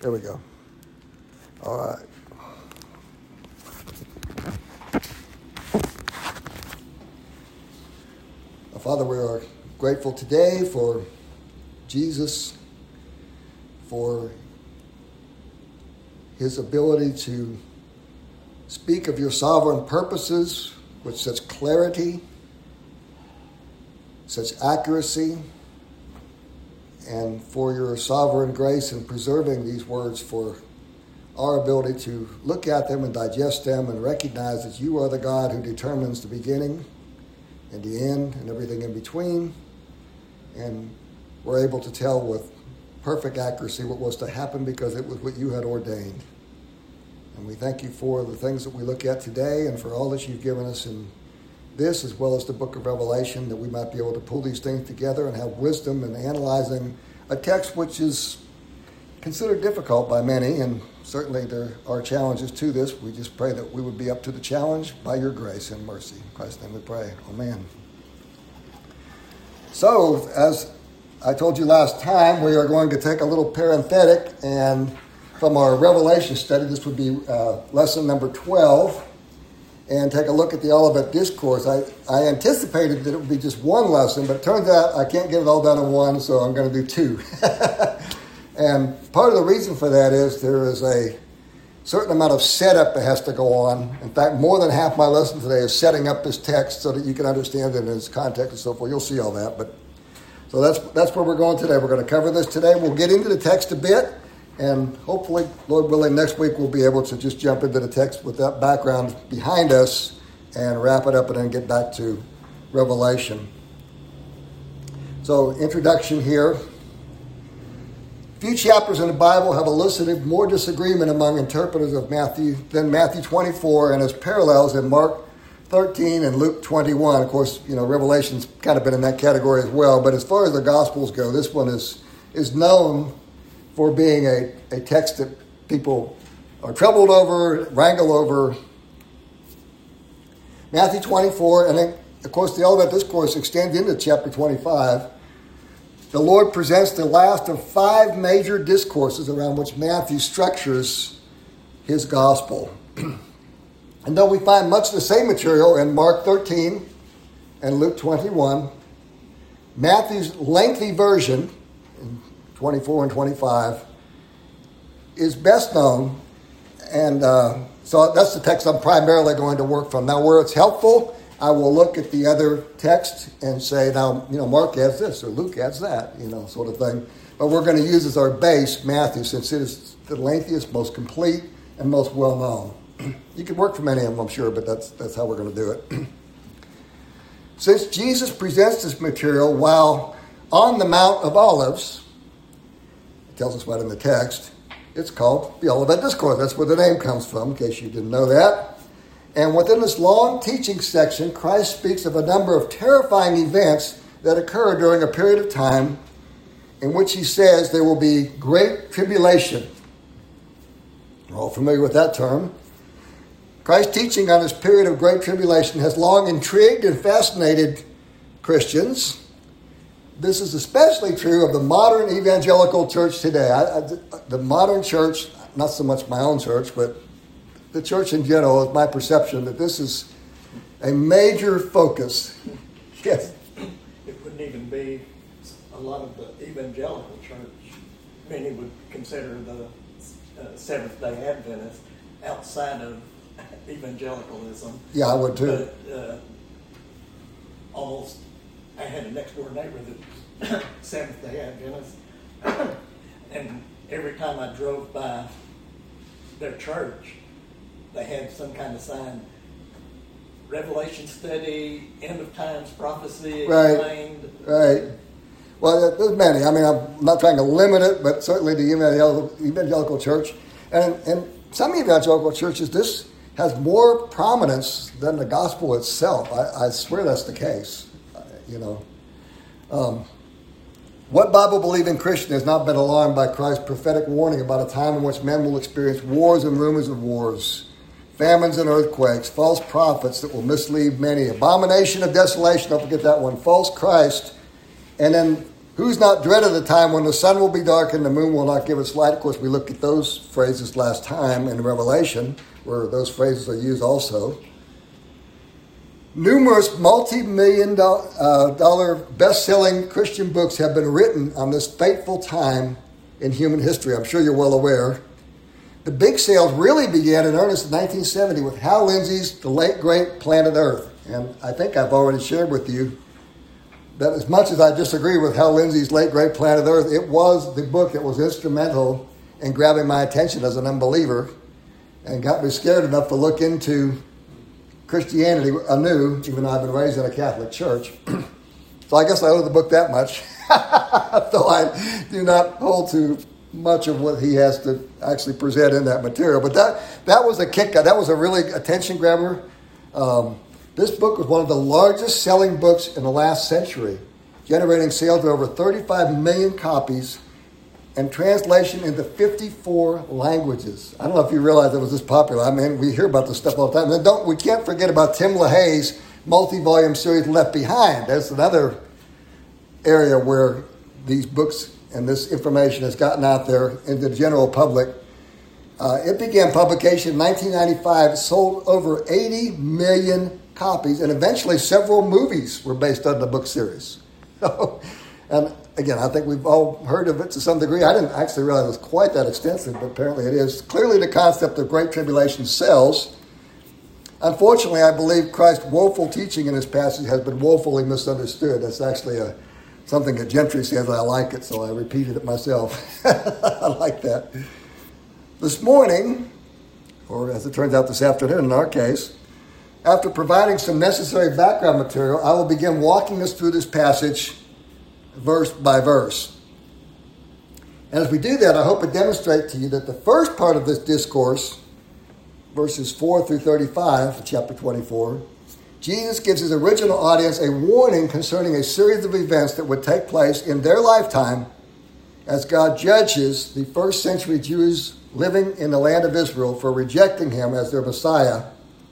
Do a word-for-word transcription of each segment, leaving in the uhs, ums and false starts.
There we go. All right. Father, we are grateful today for Jesus, for his ability to speak of your sovereign purposes with such clarity, such accuracy, and for your sovereign grace in preserving these words for our ability to look at them and digest them and recognize that you are the God who determines the beginning and the end and everything in between. And we're able to tell with perfect accuracy what was to happen because it was what you had ordained. And we thank you for the things that we look at today and for all that you've given us in this as well as the book of Revelation, that we might be able to pull these things together and have wisdom in analyzing a text which is considered difficult by many, and certainly there are challenges to this. We just pray that we would be up to the challenge by your grace and mercy. In Christ's name we pray. Amen. So, as I told you last time, we are going to take a little parenthetic, and from our Revelation study, this would be uh, lesson number twelve, and take a look at the Olivet Discourse. I, I anticipated that it would be just one lesson, but it turns out I can't get it all done in one, so I'm going to do two. And part of the reason for that is there is a certain amount of setup that has to go on. In fact, more than half my lesson today is setting up this text so that you can understand it in its context and so forth. You'll see all that. But so that's that's where we're going today. We're going to cover this today. We'll get into the text a bit, and hopefully, Lord willing, next week we'll be able to just jump into the text with that background behind us and wrap it up and then get back to Revelation. So, introduction here. Few chapters in the Bible have elicited more disagreement among interpreters of Matthew than Matthew twenty-four and its parallels in Mark thirteen and Luke twenty-one. Of course, you know, Revelation's kind of been in that category as well. But as far as the Gospels go, this one is is known for being a, a text that people are troubled over, wrangle over. Matthew twenty-four, and then, of course, the Olivet Discourse extends into chapter twenty-five. The Lord presents the last of five major discourses around which Matthew structures his gospel. And though we find much of the same material in Mark thirteen and Luke twenty-one, Matthew's lengthy version, in twenty-four and twenty-five, is best known. And uh, so that's the text I'm primarily going to work from. Now, where it's helpful, I will look at the other text and say, now, you know, Mark adds this or Luke adds that, you know, sort of thing. But we're going to use as our base Matthew, since it is the lengthiest, most complete, and most well-known. You can work from any of them, I'm sure, but that's that's how we're going to do it. Since Jesus presents this material while on the Mount of Olives, it tells us what in the text, it's called the Olivet Discourse. That's where the name comes from, in case you didn't know that. And within this long teaching section, Christ speaks of a number of terrifying events that occur during a period of time in which he says there will be great tribulation. We're all familiar with that term. Christ's teaching on this period of great tribulation has long intrigued and fascinated Christians. This is especially true of the modern evangelical church today. I, I, the modern church, not so much my own church, but the church in general, is my perception that this is a major focus. Yes? It wouldn't even be a lot of the evangelical church. Many would consider the uh, Seventh-day Adventists outside of evangelicalism. Yeah, I would too. But uh, almost, I had a next-door neighbor that Seventh-day Adventist, and every time I drove by their church, they had some kind of sign, Revelation study, end of times prophecy explained. Right, right. Well, there's many. I mean, I'm not trying to limit it, but certainly the evangelical, evangelical church. And in some evangelical churches, this has more prominence than the gospel itself. I, I swear that's the case, you know. Um, what Bible-believing Christian has not been alarmed by Christ's prophetic warning about a time in which men will experience wars and rumors of wars, famines and earthquakes, false prophets that will mislead many, abomination of desolation, don't forget that one, false Christ, and then Who's not dreaded the time when the sun will be dark and the moon will not give its light? Of course, we looked at those phrases last time in Revelation, where those phrases are used also. Numerous multi-million dollar best-selling Christian books have been written on this fateful time in human history. I'm sure you're well aware. The big sales really began in earnest in nineteen seventy with Hal Lindsey's The Late Great Planet Earth. And I think I've already shared with you that as much as I disagree with Hal Lindsey's Late Great Planet Earth, it was the book that was instrumental in grabbing my attention as an unbeliever and got me scared enough to look into Christianity anew, even though I've been raised in a Catholic church. So I guess I owe the book that much, though I do not hold to much of what he has to actually present in that material. But that that was a kick. That was a really attention grabber. Um, this book was one of the largest selling books in the last century, generating sales of over thirty-five million copies and translation into fifty-four languages. I don't know if you realize it was this popular. I mean, we hear about this stuff all the time. And don't we can't forget about Tim LaHaye's multi-volume series Left Behind. That's another area where these books and this information has gotten out there into the general public. Uh, it began publication in nineteen ninety-five, sold over eighty million copies, and eventually several movies were based on the book series. So, and again, I think we've all heard of it to some degree. I didn't actually realize it was quite that extensive, but apparently it is. Clearly the concept of Great Tribulation sells. Unfortunately, I believe Christ's woeful teaching in this passage has been woefully misunderstood. That's actually a something that Gentry says. I like it, so I repeated it myself. I like that. This morning, or as it turns out this afternoon in our case, after providing some necessary background material, I will begin walking us through this passage verse by verse. And as we do that, I hope it demonstrates to you that the first part of this discourse, verses four through thirty-five of chapter twenty-four, Jesus gives his original audience a warning concerning a series of events that would take place in their lifetime as God judges the first century Jews living in the land of Israel for rejecting him as their Messiah.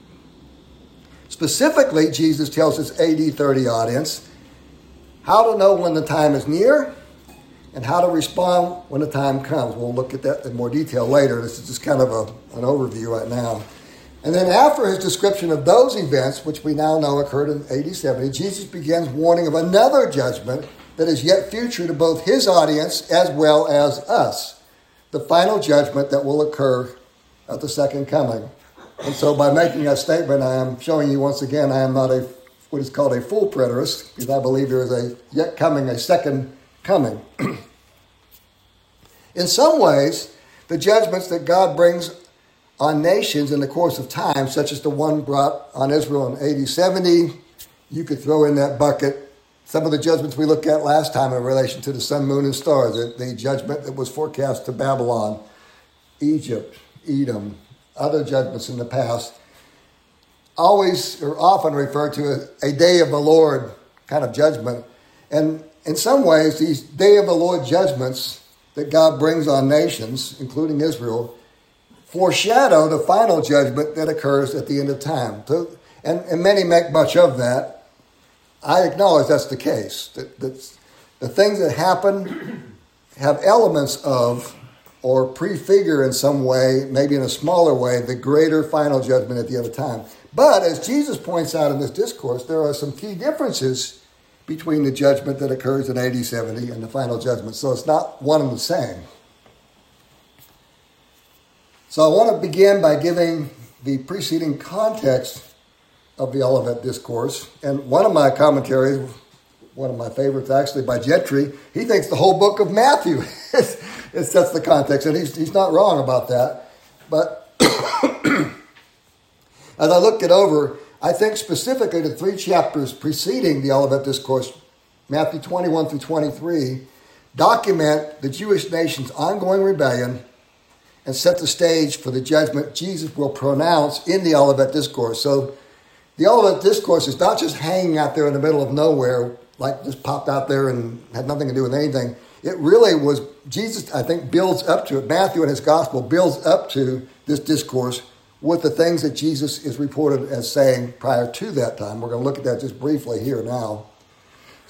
Specifically, Jesus tells his A D thirty audience how to know when the time is near and how to respond when the time comes. We'll look at that in more detail later. This is just kind of a, an overview right now. And then after his description of those events, which we now know occurred in A D seventy, Jesus begins warning of another judgment that is yet future to both his audience as well as us. The final judgment that will occur at the second coming. And so by making that statement, I am showing you once again I am not a what is called a full preterist, because I believe there is a yet coming, a second coming. In some ways, the judgments that God brings on nations in the course of time, such as the one brought on Israel in A D seventy, you could throw in that bucket some of the judgments we looked at last time in relation to the sun, moon, and stars, the, the judgment that was forecast to Babylon, Egypt, Edom, other judgments in the past, always or often referred to as a day of the Lord kind of judgment. And in some ways, these day of the Lord judgments that God brings on nations, including Israel, foreshadow the final judgment that occurs at the end of time. So, and, and many make much of that. I acknowledge that's the case. That, that the things that happen have elements of or prefigure in some way, maybe in a smaller way, the greater final judgment at the end of time. But as Jesus points out in this discourse, there are some key differences between the judgment that occurs in A D seventy and the final judgment. So it's not one and the same. So I want to begin by giving the preceding context of the Olivet Discourse. And one of my commentaries, one of my favorites actually, by Gentry, he thinks the whole book of Matthew is, it sets the context. And he's, he's not wrong about that. But as I looked it over, I think specifically the three chapters preceding the Olivet Discourse, Matthew twenty-one through twenty-three, document the Jewish nation's ongoing rebellion and set the stage for the judgment Jesus will pronounce in the Olivet Discourse. So the Olivet Discourse is not just hanging out there in the middle of nowhere, like just popped out there and had nothing to do with anything. It really was, Jesus, I think, builds up to it. Matthew in his gospel builds up to this discourse with the things that Jesus is reported as saying prior to that time. We're going to look at that just briefly here now.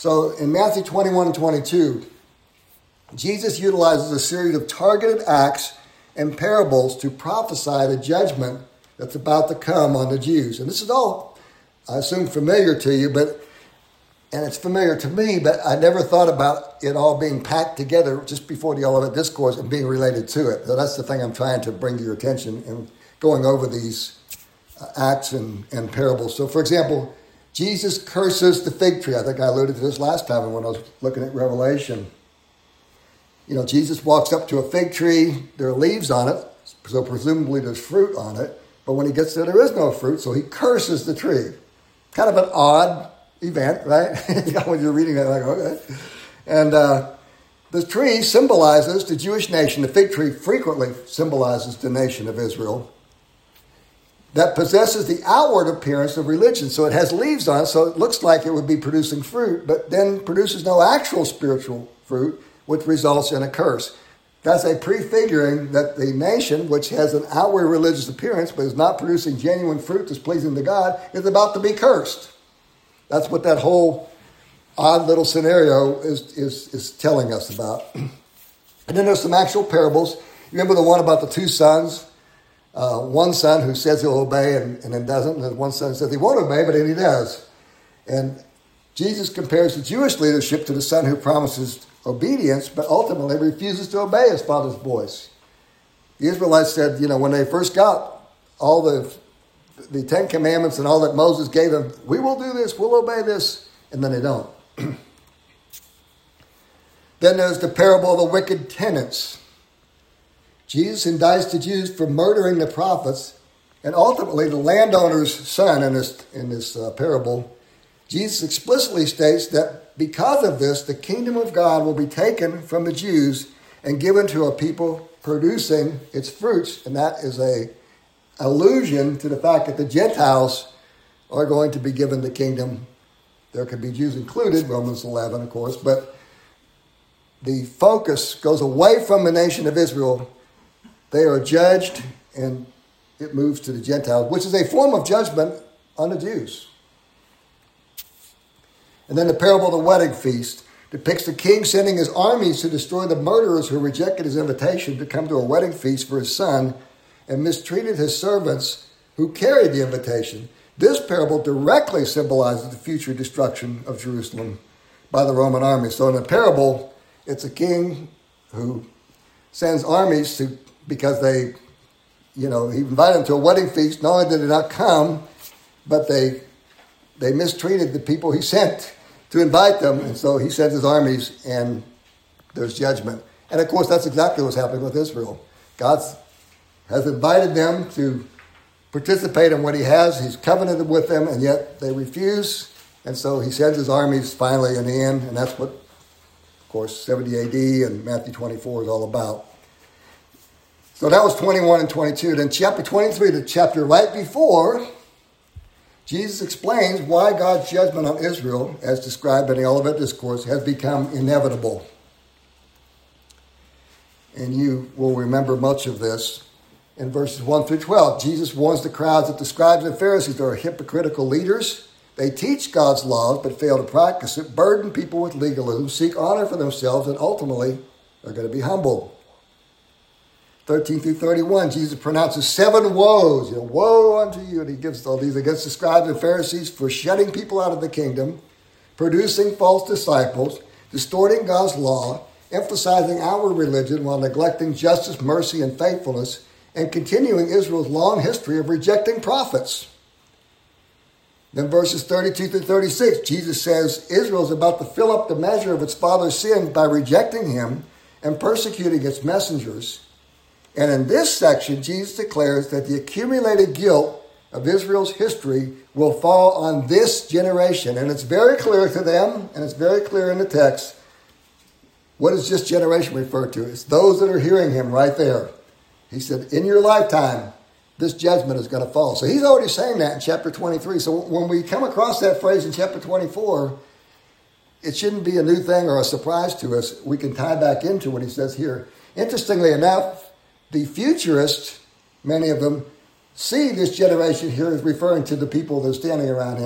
So in Matthew twenty-one and twenty-two, Jesus utilizes a series of targeted acts and parables to prophesy the judgment that's about to come on the Jews. And this is all, I assume, familiar to you, but and it's familiar to me, but I never thought about it all being packed together just before the Olivet Discourse and being related to it. So that's the thing I'm trying to bring to your attention in going over these uh, acts and, and parables. So, for example, Jesus curses the fig tree. I think I alluded to this last time when I was looking at Revelation. You know, Jesus walks up to a fig tree. There are leaves on it, so presumably there's fruit on it. But when he gets there, there is no fruit, so he curses the tree. Kind of an odd event, right? When you're reading that, like, okay. And uh, the tree symbolizes the Jewish nation. The fig tree frequently symbolizes the nation of Israel that possesses the outward appearance of religion. So it has leaves on it, so it looks like it would be producing fruit, but then produces no actual spiritual fruit, which results in a curse. That's a prefiguring that the nation, which has an outward religious appearance but is not producing genuine fruit that's pleasing to God, is about to be cursed. That's what that whole odd little scenario is, is, is telling us about. And then there's some actual parables. You remember the one about the two sons? Uh, one son who says he'll obey and, and then doesn't. And then one son says he won't obey, but then he does. And Jesus compares the Jewish leadership to the son who promises obedience, but ultimately refuses to obey his father's voice. The Israelites said, you know, when they first got all the the Ten Commandments and all that Moses gave them, we will do this, we'll obey this, and then they don't. Then there's the parable of the wicked tenants. Jesus indicts the Jews for murdering the prophets, and ultimately the landowner's son in this, in this uh, parable, Jesus explicitly states that because of this, the kingdom of God will be taken from the Jews and given to a people producing its fruits, and that is a allusion to the fact that the Gentiles are going to be given the kingdom. There could be Jews included, Romans eleven, of course, but the focus goes away from the nation of Israel. They are judged, and it moves to the Gentiles, which is a form of judgment on the Jews. And then the parable of the wedding feast depicts the king sending his armies to destroy the murderers who rejected his invitation to come to a wedding feast for his son and mistreated his servants who carried the invitation. This parable directly symbolizes the future destruction of Jerusalem by the Roman army. So in the parable, it's a king who sends armies to, because they, you know, he invited them to a wedding feast. Not only did they not come, but they they mistreated the people he sent to invite them. And so he sends his armies and there's judgment. And of course, that's exactly what's happening with Israel. God's has invited them to participate in what he has. He's covenanted with them, and yet they refuse. And so he sends his armies finally in the end, and that's what, of course, seventy A D and Matthew twenty-four is all about. So that was twenty-one and twenty-two. Then chapter twenty-three, the chapter right before, Jesus explains why God's judgment on Israel, as described in the Olivet Discourse, has become inevitable. And you will remember much of this. In verses one through twelve, Jesus warns the crowds that the scribes and Pharisees are hypocritical leaders. They teach God's laws but fail to practice it, burden people with legalism, seek honor for themselves, and ultimately are going to be humbled. thirteen through thirty-one, Jesus pronounces seven woes. You know, woe unto you. And he gives all these against the scribes and Pharisees for shutting people out of the kingdom, producing false disciples, distorting God's law, emphasizing outward religion while neglecting justice, mercy, and faithfulness, and continuing Israel's long history of rejecting prophets. Then verses thirty-two through thirty-six, Jesus says Israel is about to fill up the measure of its father's sin by rejecting him and persecuting its messengers. And in this section, Jesus declares that the accumulated guilt of Israel's history will fall on this generation. And it's very clear to them, and it's very clear in the text. What does this generation refer to? It's those that are hearing him right there. He said, in your lifetime, this judgment is going to fall. So he's already saying that in chapter twenty-three. So when we come across that phrase in chapter twenty-four, it shouldn't be a new thing or a surprise to us. We can tie back into what he says here. Interestingly enough, the futurists, many of them, see this generation here as referring to the people that are standing around him.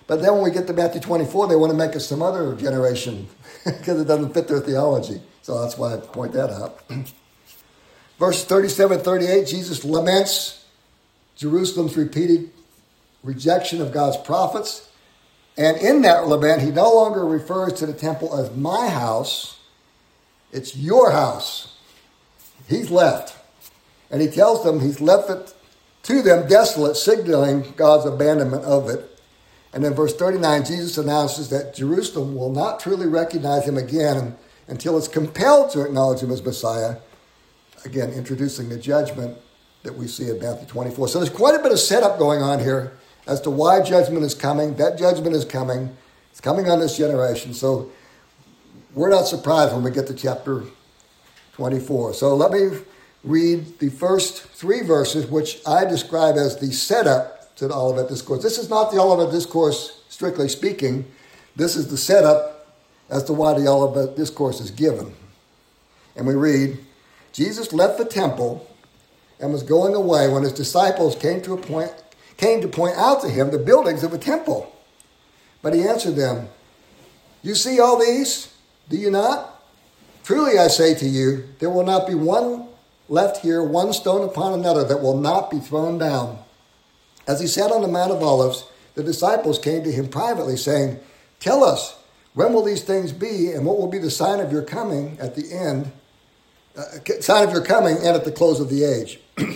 But then when we get to Matthew twenty-four, they want to make us some other generation because it doesn't fit their theology. So that's why I point that out. Verse thirty-seven, thirty-eight, Jesus laments Jerusalem's repeated rejection of God's prophets. And in that lament, he no longer refers to the temple as my house. It's your house. He's left. And he tells them he's left it to them desolate, signaling God's abandonment of it. And in verse thirty-nine, Jesus announces that Jerusalem will not truly recognize him again until it's compelled to acknowledge him as Messiah. Again, introducing the judgment that we see in Matthew twenty-four. So there's quite a bit of setup going on here as to why judgment is coming. That judgment is coming. It's coming on this generation. So we're not surprised when we get to chapter twenty-four. So let me read the first three verses, which I describe as the setup to the Olivet Discourse. This is not the Olivet Discourse, strictly speaking. This is the setup as to why the Olivet Discourse is given. And we read, Jesus left the temple and was going away when his disciples came to a point, came to point out to him the buildings of a temple. But he answered them, you see all these? Do you not? Truly I say to you, there will not be one left here, one stone upon another that will not be thrown down. As he sat on the Mount of Olives, the disciples came to him privately, saying, tell us, when will these things be, and what will be the sign of your coming at the end, uh, sign of your coming and at the close of the age?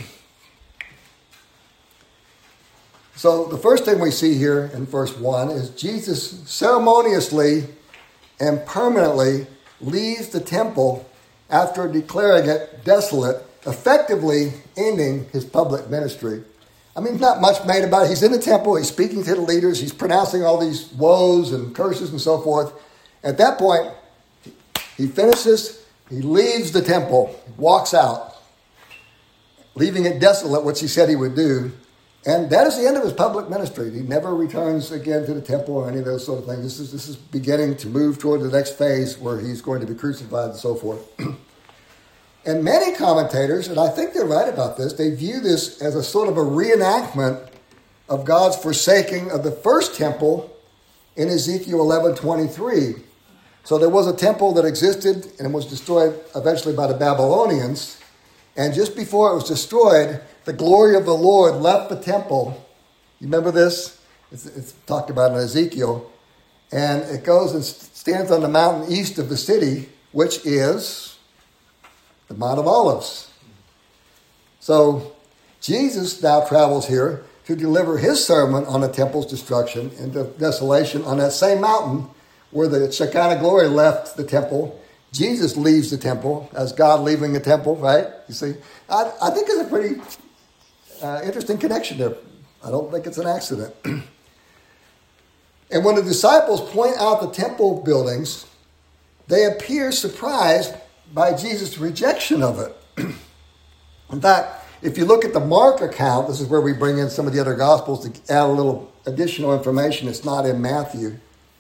So the first thing we see here in verse one is Jesus ceremoniously and permanently leaves the temple after declaring it desolate, effectively ending his public ministry. I mean, not much made about it. He's in the temple. He's speaking to the leaders. He's pronouncing all these woes and curses and so forth. At that point, he finishes. He leaves the temple, walks out, leaving it desolate, which he said he would do. And that is the end of his public ministry. He never returns again to the temple or any of those sort of things. This is, this is beginning to move toward the next phase where he's going to be crucified and so forth. And many commentators, and I think they're right about this, they view this as a sort of a reenactment of God's forsaking of the first temple in Ezekiel eleven twenty-three. So there was a temple that existed and was destroyed eventually by the Babylonians. And just before it was destroyed, the glory of the Lord left the temple. You remember this? It's, it's talked about in Ezekiel. And it goes and stands on the mountain east of the city, which is the Mount of Olives. So Jesus now travels here to deliver his sermon on the temple's destruction and the desolation on that same mountain where the Shekinah glory left the temple. Jesus leaves the temple as God leaving the temple, right? You see, I, I think it's a pretty uh, interesting connection there. I don't think it's an accident. And when the disciples point out the temple buildings, they appear surprised by Jesus' rejection of it. In fact, if you look at the Mark account, this is where we bring in some of the other Gospels to add a little additional information that's not in Matthew.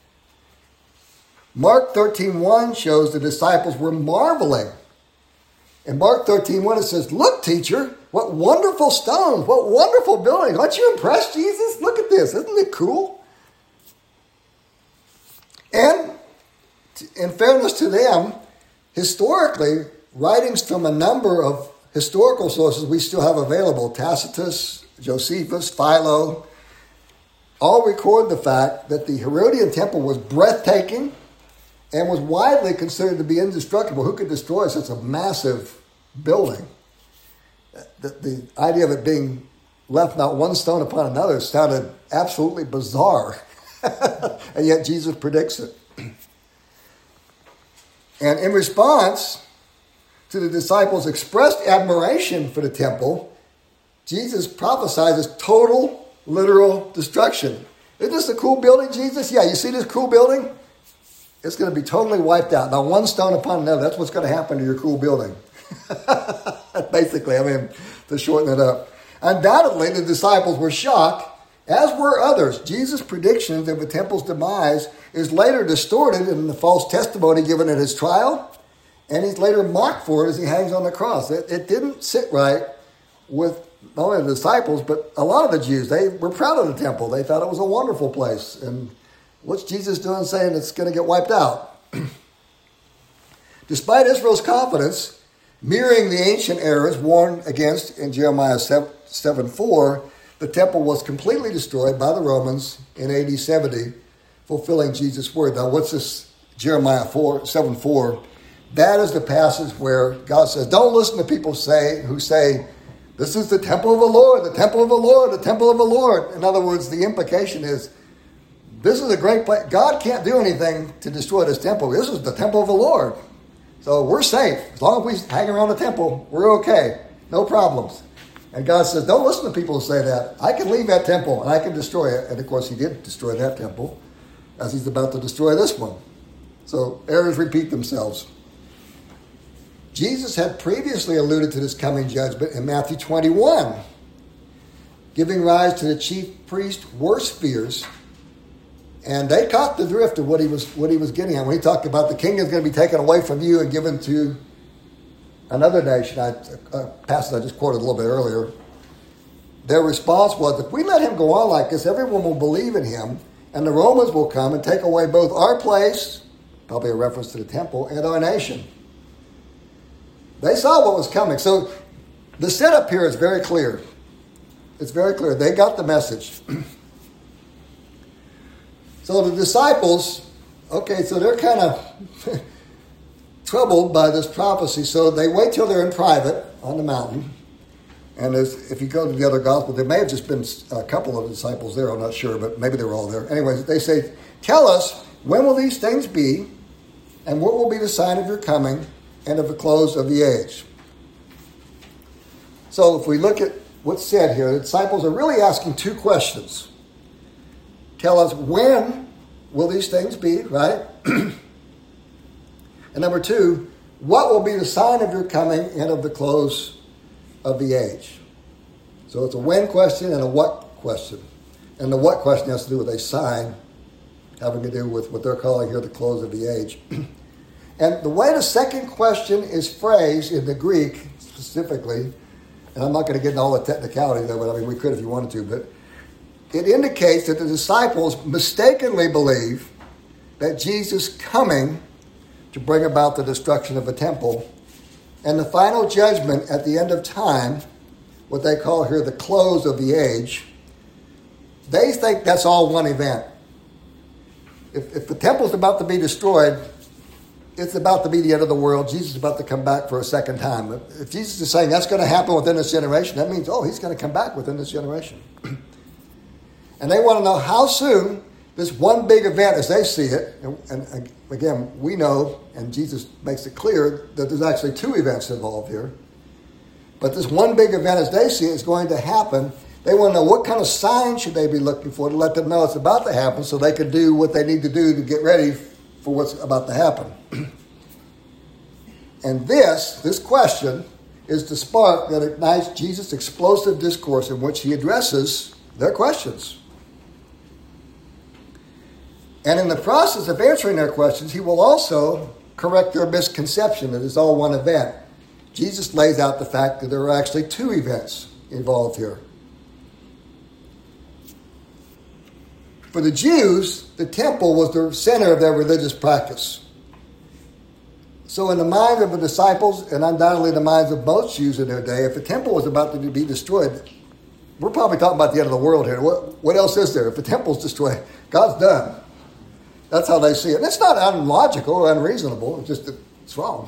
Mark thirteen one shows the disciples were marveling. In Mark thirteen one it says, look, teacher, what wonderful stones, what wonderful buildings. Aren't you impressed, Jesus? Look at this. Isn't it cool? And in fairness to them, historically, writings from a number of historical sources we still have available, Tacitus, Josephus, Philo, all record the fact that the Herodian temple was breathtaking and was widely considered to be indestructible. Who could destroy such a massive building? The, the idea of it being left not one stone upon another sounded absolutely bizarre. And yet Jesus predicts it. And in response to the disciples' expressed admiration for the temple, Jesus prophesies total, literal destruction. Isn't this a cool building, Jesus? Yeah, you see this cool building? It's going to be totally wiped out. Now, one stone upon another, that's what's going to happen to your cool building. Basically, I mean, to shorten it up. Undoubtedly, the disciples were shocked, as were others. Jesus' prediction of the temple's demise is later distorted in the false testimony given at his trial, and he's later mocked for it as he hangs on the cross. It, it didn't sit right with not only the disciples, but a lot of the Jews. They were proud of the temple. They thought it was a wonderful place. And what's Jesus doing saying it's going to get wiped out? Despite Israel's confidence, mirroring the ancient errors warned against in Jeremiah seven four, the temple was completely destroyed by the Romans in A D seventy, fulfilling Jesus' word. Now, what's this Jeremiah seven four? That is the passage where God says, don't listen to people say who say, this is the temple of the Lord, the temple of the Lord, the temple of the Lord. In other words, the implication is, this is a great place. God can't do anything to destroy this temple. This is the temple of the Lord. So we're safe. As long as we hang around the temple, we're okay. No problems. And God says, don't listen to people who say that. I can leave that temple and I can destroy it. And of course, he did destroy that temple as he's about to destroy this one. So errors repeat themselves. Jesus had previously alluded to this coming judgment in Matthew twenty-one, giving rise to the chief priest's worst fears. And they caught the drift of what he was what he was getting at when he talked about the kingdom is going to be taken away from you and given to another nation. I, a passage I just quoted a little bit earlier. Their response was, if we let him go on like this, everyone will believe in him, and the Romans will come and take away both our place, probably a reference to the temple, and our nation. They saw what was coming. So the setup here is very clear. It's very clear. They got the message. So the disciples, okay, so they're kind of troubled by this prophecy. So they wait till they're in private on the mountain. And as, if you go to the other gospel, there may have just been a couple of disciples there. I'm not sure, but maybe they were all there. Anyways, they say, tell us, when will these things be? And what will be the sign of your coming and of the close of the age? So if we look at what's said here, the disciples are really asking two questions. Tell us, when will these things be, right? And number two, what will be the sign of your coming and of the close of the age? So it's a when question and a what question. And the what question has to do with a sign having to do with what they're calling here the close of the age. And the way the second question is phrased in the Greek specifically, and I'm not going to get into all the technicality there, but I mean, we could if you wanted to, but it indicates that the disciples mistakenly believe that Jesus coming to bring about the destruction of the temple and the final judgment at the end of time, what they call here the close of the age, they think that's all one event. If, if the temple's about to be destroyed, it's about to be the end of the world. Jesus is about to come back for a second time. If Jesus is saying that's going to happen within this generation, that means, oh, he's going to come back within this generation. And they want to know how soon this one big event, as they see it, and, and again, we know, and Jesus makes it clear, that there's actually two events involved here. But this one big event, as they see it, is going to happen. They want to know what kind of sign should they be looking for to let them know it's about to happen so they can do what they need to do to get ready for what's about to happen. And this, this question, is the spark that ignites Jesus' explosive discourse in which he addresses their questions. And in the process of answering their questions, he will also correct their misconception that it's all one event. Jesus lays out the fact that there are actually two events involved here. For the Jews, the temple was the center of their religious practice. So in the minds of the disciples, and undoubtedly the minds of most Jews in their day, if the temple was about to be destroyed, we're probably talking about the end of the world here. What, what else is there? If the temple's destroyed, God's done. That's how they see it. And it's not unlogical or unreasonable. It's just that it's wrong.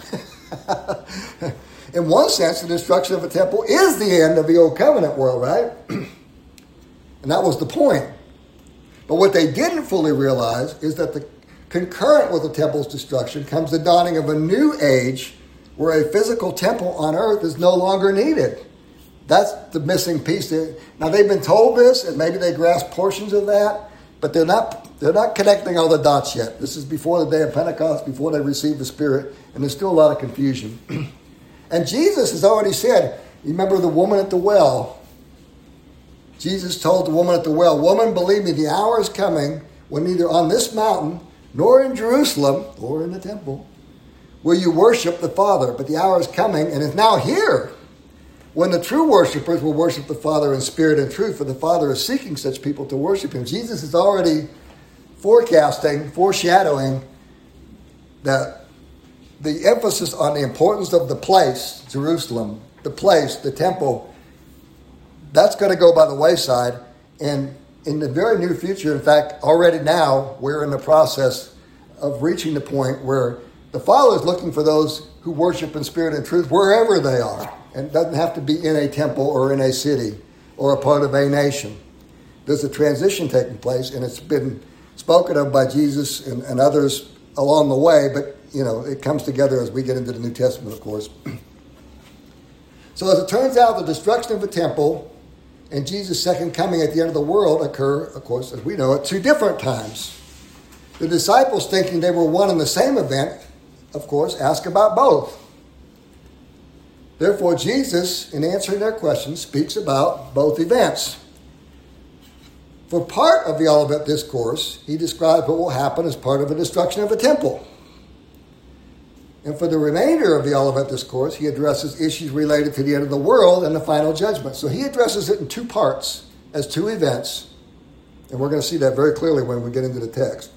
In one sense, the destruction of the temple is the end of the old covenant world, right? And that was the point. But what they didn't fully realize is that the concurrent with the temple's destruction comes the dawning of a new age where a physical temple on earth is no longer needed. That's the missing piece there. Now, they've been told this, and maybe they grasp portions of that, but they're not they're not connecting all the dots yet. This is before the day of Pentecost, before they receive the Spirit, and there's still a lot of confusion. And Jesus has already said, you remember the woman at the well? Jesus told the woman at the well, woman, believe me, the hour is coming when neither on this mountain nor in Jerusalem, or in the temple, will you worship the Father. But the hour is coming, and is now here, when the true worshipers will worship the Father in spirit and truth, for the Father is seeking such people to worship him. Jesus is already forecasting, foreshadowing that the emphasis on the importance of the place, Jerusalem, the place, the temple, that's going to go by the wayside. And in the very near future, in fact, already now, we're in the process of reaching the point where the Father is looking for those who worship in spirit and truth wherever they are. And it doesn't have to be in a temple or in a city or a part of a nation. There's a transition taking place, and it's been spoken of by Jesus and, and others along the way, but, you know, it comes together as we get into the New Testament, of course. So as it turns out, the destruction of the temple and Jesus' second coming at the end of the world occur, of course, as we know, at two different times. The disciples, thinking they were one and the same event, of course, ask about both. Therefore, Jesus, in answering their questions, speaks about both events. For part of the Olivet Discourse, he describes what will happen as part of the destruction of the temple. And for the remainder of the Olivet Discourse, he addresses issues related to the end of the world and the final judgment. So he addresses it in two parts, as two events. And we're going to see that very clearly when we get into the text.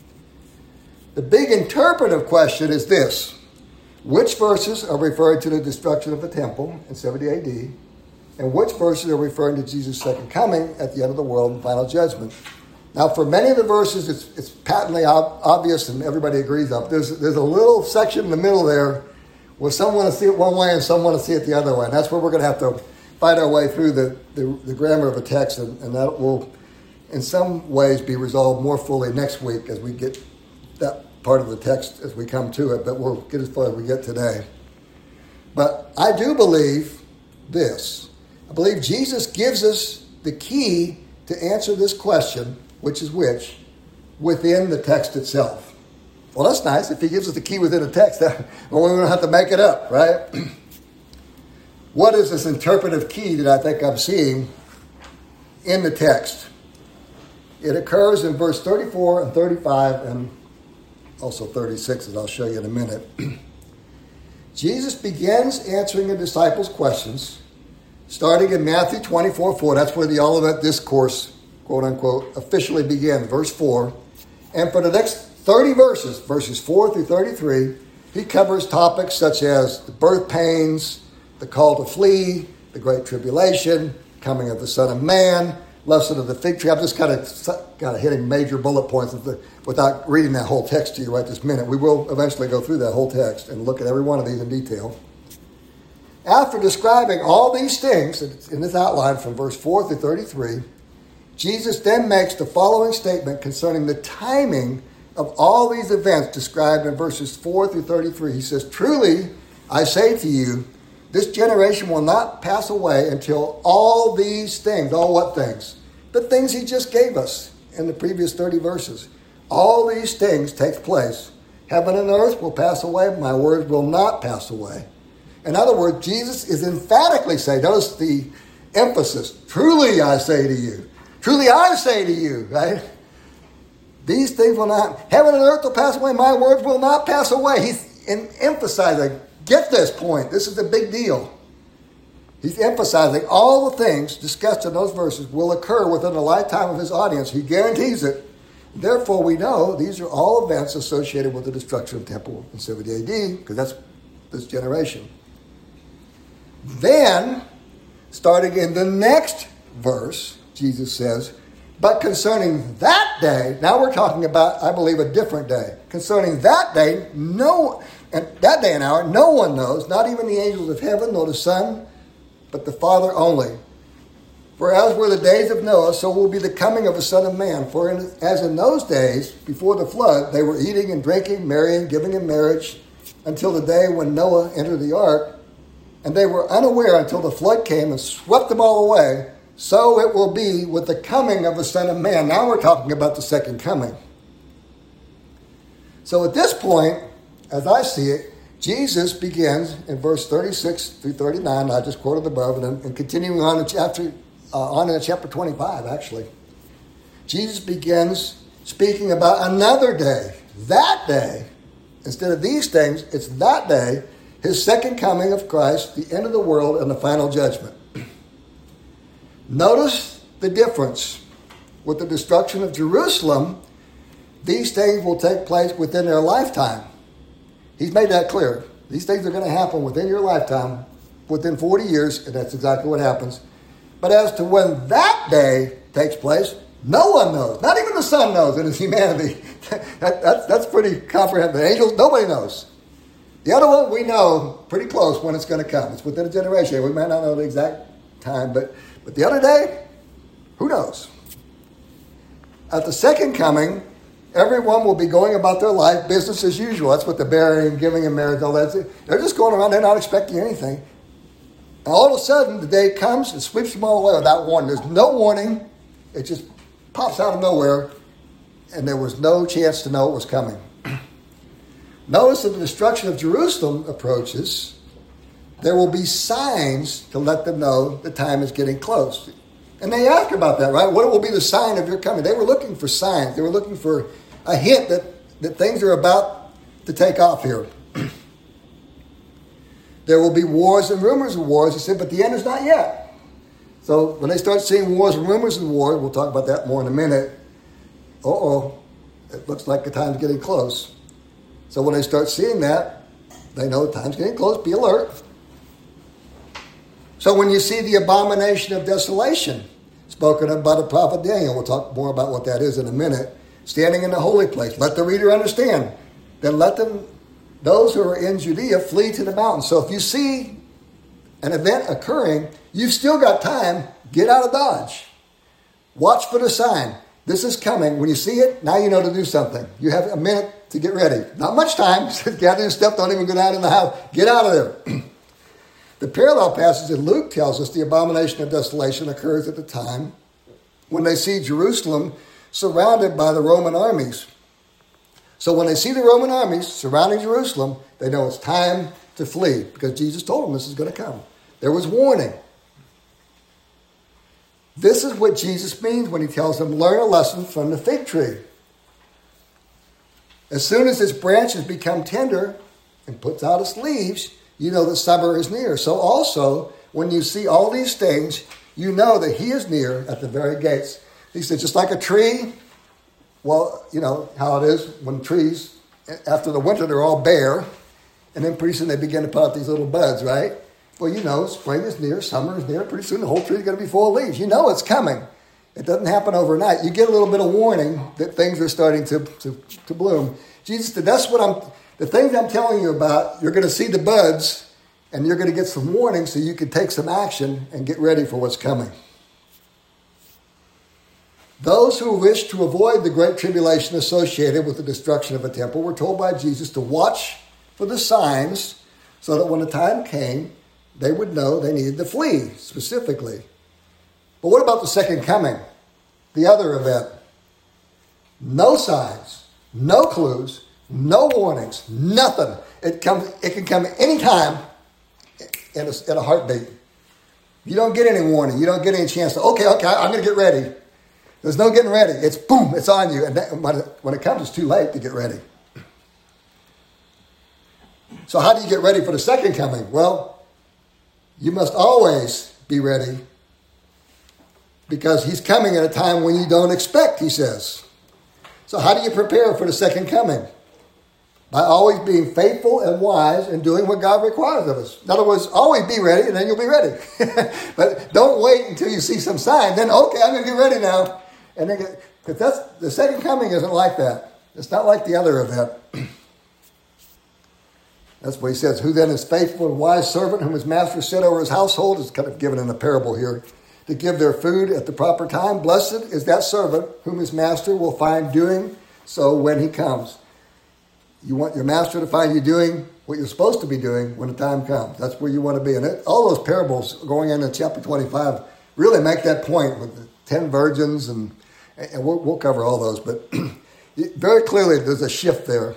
The big interpretive question is this. Which verses are referring to the destruction of the temple in seventy A D? And which verses are referring to Jesus' second coming at the end of the world and final judgment? Now, for many of the verses, it's, it's patently ob- obvious and everybody agrees on. There's, there's a little section in the middle there where some want to see it one way and some want to see it the other way. And that's where we're going to have to fight our way through the, the, the grammar of a text. And, and that will, in some ways, be resolved more fully next week as we get that part of the text as we come to it. But we'll get as far as we get today. But I do believe this. I believe Jesus gives us the key to answer this question, which is which, within the text itself. Well, that's nice. If he gives us the key within the text, then well, we don't have to make it up, right? What is this interpretive key that I think I'm seeing in the text? It occurs in verse thirty-four and thirty-five and also thirty-six, as I'll show you in a minute. Jesus begins answering the disciples' questions, starting in Matthew twenty-four four. That's where the Olivet Discourse, quote unquote, officially begins, verse four. And for the next thirty verses, verses four through thirty-three, he covers topics such as the birth pains, the call to flee, the great tribulation, coming of the Son of Man, lesson of the fig tree. I'm just kind of kind of hitting major bullet points of the, without reading that whole text to you right this minute. We will eventually go through that whole text and look at every one of these in detail. After describing all these things in this outline from verse four through thirty-three, Jesus then makes the following statement concerning the timing of all these events described in verses four through thirty-three. He says, "Truly, I say to you, this generation will not pass away until all these things," all what things? The things he just gave us in the previous thirty verses. "All these things take place. Heaven and earth will pass away, my words will not pass away." In other words, Jesus is emphatically saying, notice the emphasis, "Truly I say to you." Truly I say to you, right? These things will not, heaven and earth will pass away, my words will not pass away. He's in, emphasizing, get this point, this is a big deal. He's emphasizing all the things discussed in those verses will occur within the lifetime of his audience. He guarantees it. Therefore, we know these are all events associated with the destruction of the temple in seventy A D, because that's this generation. Then, starting in the next verse, Jesus says, "But concerning that day," now we're talking about, I believe, a different day. "Concerning that day, no, and that day and hour, no one knows, not even the angels of heaven, nor the Son, but the Father only. For as were the days of Noah, so will be the coming of the Son of Man. For in, as in those days, before the flood, they were eating and drinking, marrying, giving in marriage, until the day when Noah entered the ark, and they were unaware until the flood came and swept them all away. So it will be with the coming of the Son of Man." Now we're talking about the second coming. So at this point, as I see it, Jesus begins in verse thirty-six through thirty-nine, I just quoted above, and, and continuing on in chapter, uh, on in chapter twenty-five, actually. Jesus begins speaking about another day, that day. Instead of these things, it's that day. His second coming of Christ, the end of the world, and the final judgment. Notice the difference. With the destruction of Jerusalem, these things will take place within their lifetime. He's made that clear. These things are going to happen within your lifetime, within forty years, and that's exactly what happens. But as to when that day takes place, no one knows. Not even the Son knows in his humanity. that, that's, that's pretty comprehensive. The angels, nobody knows. The other one, we know pretty close when it's going to come. It's within a generation. We might not know the exact time, but, but the other day, who knows? At the second coming, everyone will be going about their life, business as usual. That's what the burying, giving in marriage, all that. They're just going around. They're not expecting anything. And all of a sudden, the day comes and sweeps them all away without warning. There's no warning. It just pops out of nowhere, and there was no chance to know it was coming. Notice that the destruction of Jerusalem approaches. There will be signs to let them know the time is getting close. And they ask about that, right? What will be the sign of your coming? They were looking for signs. They were looking for a hint that, that things are about to take off here. There will be wars and rumors of wars. He said, but the end is not yet. So when they start seeing wars and rumors of wars, we'll talk about that more in a minute. Uh-oh, it looks like the time's getting close. So when they start seeing that, they know the time's getting close. Be alert. So when you see the abomination of desolation, spoken of by the prophet Daniel, we'll talk more about what that is in a minute, standing in the holy place. Let the reader understand. Then let them, those who are in Judea, flee to the mountains. So if you see an event occurring, you've still got time. Get out of Dodge. Watch for the sign. This is coming. When you see it, now you know to do something. You have a minute to get ready. Not much time. Gather your stuff. Don't even go down in the house. Get out of there. The parallel passage in Luke tells us the abomination of desolation occurs at the time when they see Jerusalem surrounded by the Roman armies. So when they see the Roman armies surrounding Jerusalem, they know it's time to flee because Jesus told them this is going to come. There was warning. This is what Jesus means when he tells them, learn a lesson from the fig tree. As soon as its branches become tender and puts out its leaves, you know that summer is near. So also, when you see all these things, you know that he is near at the very gates. He said, just like a tree, well, you know how it is when trees, after the winter, they're all bare, and then pretty soon they begin to put out these little buds, right? Well, you know, spring is near, summer is near, pretty soon the whole tree is going to be full of leaves. You know it's coming. It doesn't happen overnight. You get a little bit of warning that things are starting to, to, to bloom. Jesus said, that's what I'm... The things I'm telling you about, you're going to see the buds, and you're going to get some warning so you can take some action and get ready for what's coming. Those who wish to avoid the great tribulation associated with the destruction of a temple were told by Jesus to watch for the signs so that when the time came, they would know they needed to flee specifically. But what about the second coming? The other event? No signs, no clues, no warnings, nothing. It comes. It can come anytime in a, in a heartbeat. You don't get any warning. You don't get any chance to, okay, okay, I'm going to get ready. There's no getting ready. It's boom, it's on you. And that, when, it, when it comes, it's too late to get ready. So how do you get ready for the second coming? Well, you must always be ready because he's coming at a time when you don't expect, he says. So how do you prepare for the second coming? By always being faithful and wise and doing what God requires of us. In other words, always be ready and then you'll be ready. But don't wait until you see some sign. Then, okay, I'm going to get ready now. And then, because that's the second coming isn't like that. It's not like the other event. That's what he says. Who then is faithful and wise servant whom his master set over his household, is kind of given in a parable here, to give their food at the proper time. Blessed is that servant whom his master will find doing so when he comes. You want your master to find you doing what you're supposed to be doing when the time comes. That's where you want to be. And it, all those parables going into chapter twenty-five really make that point with the ten virgins, and, and we'll, we'll cover all those. But very clearly there's a shift there.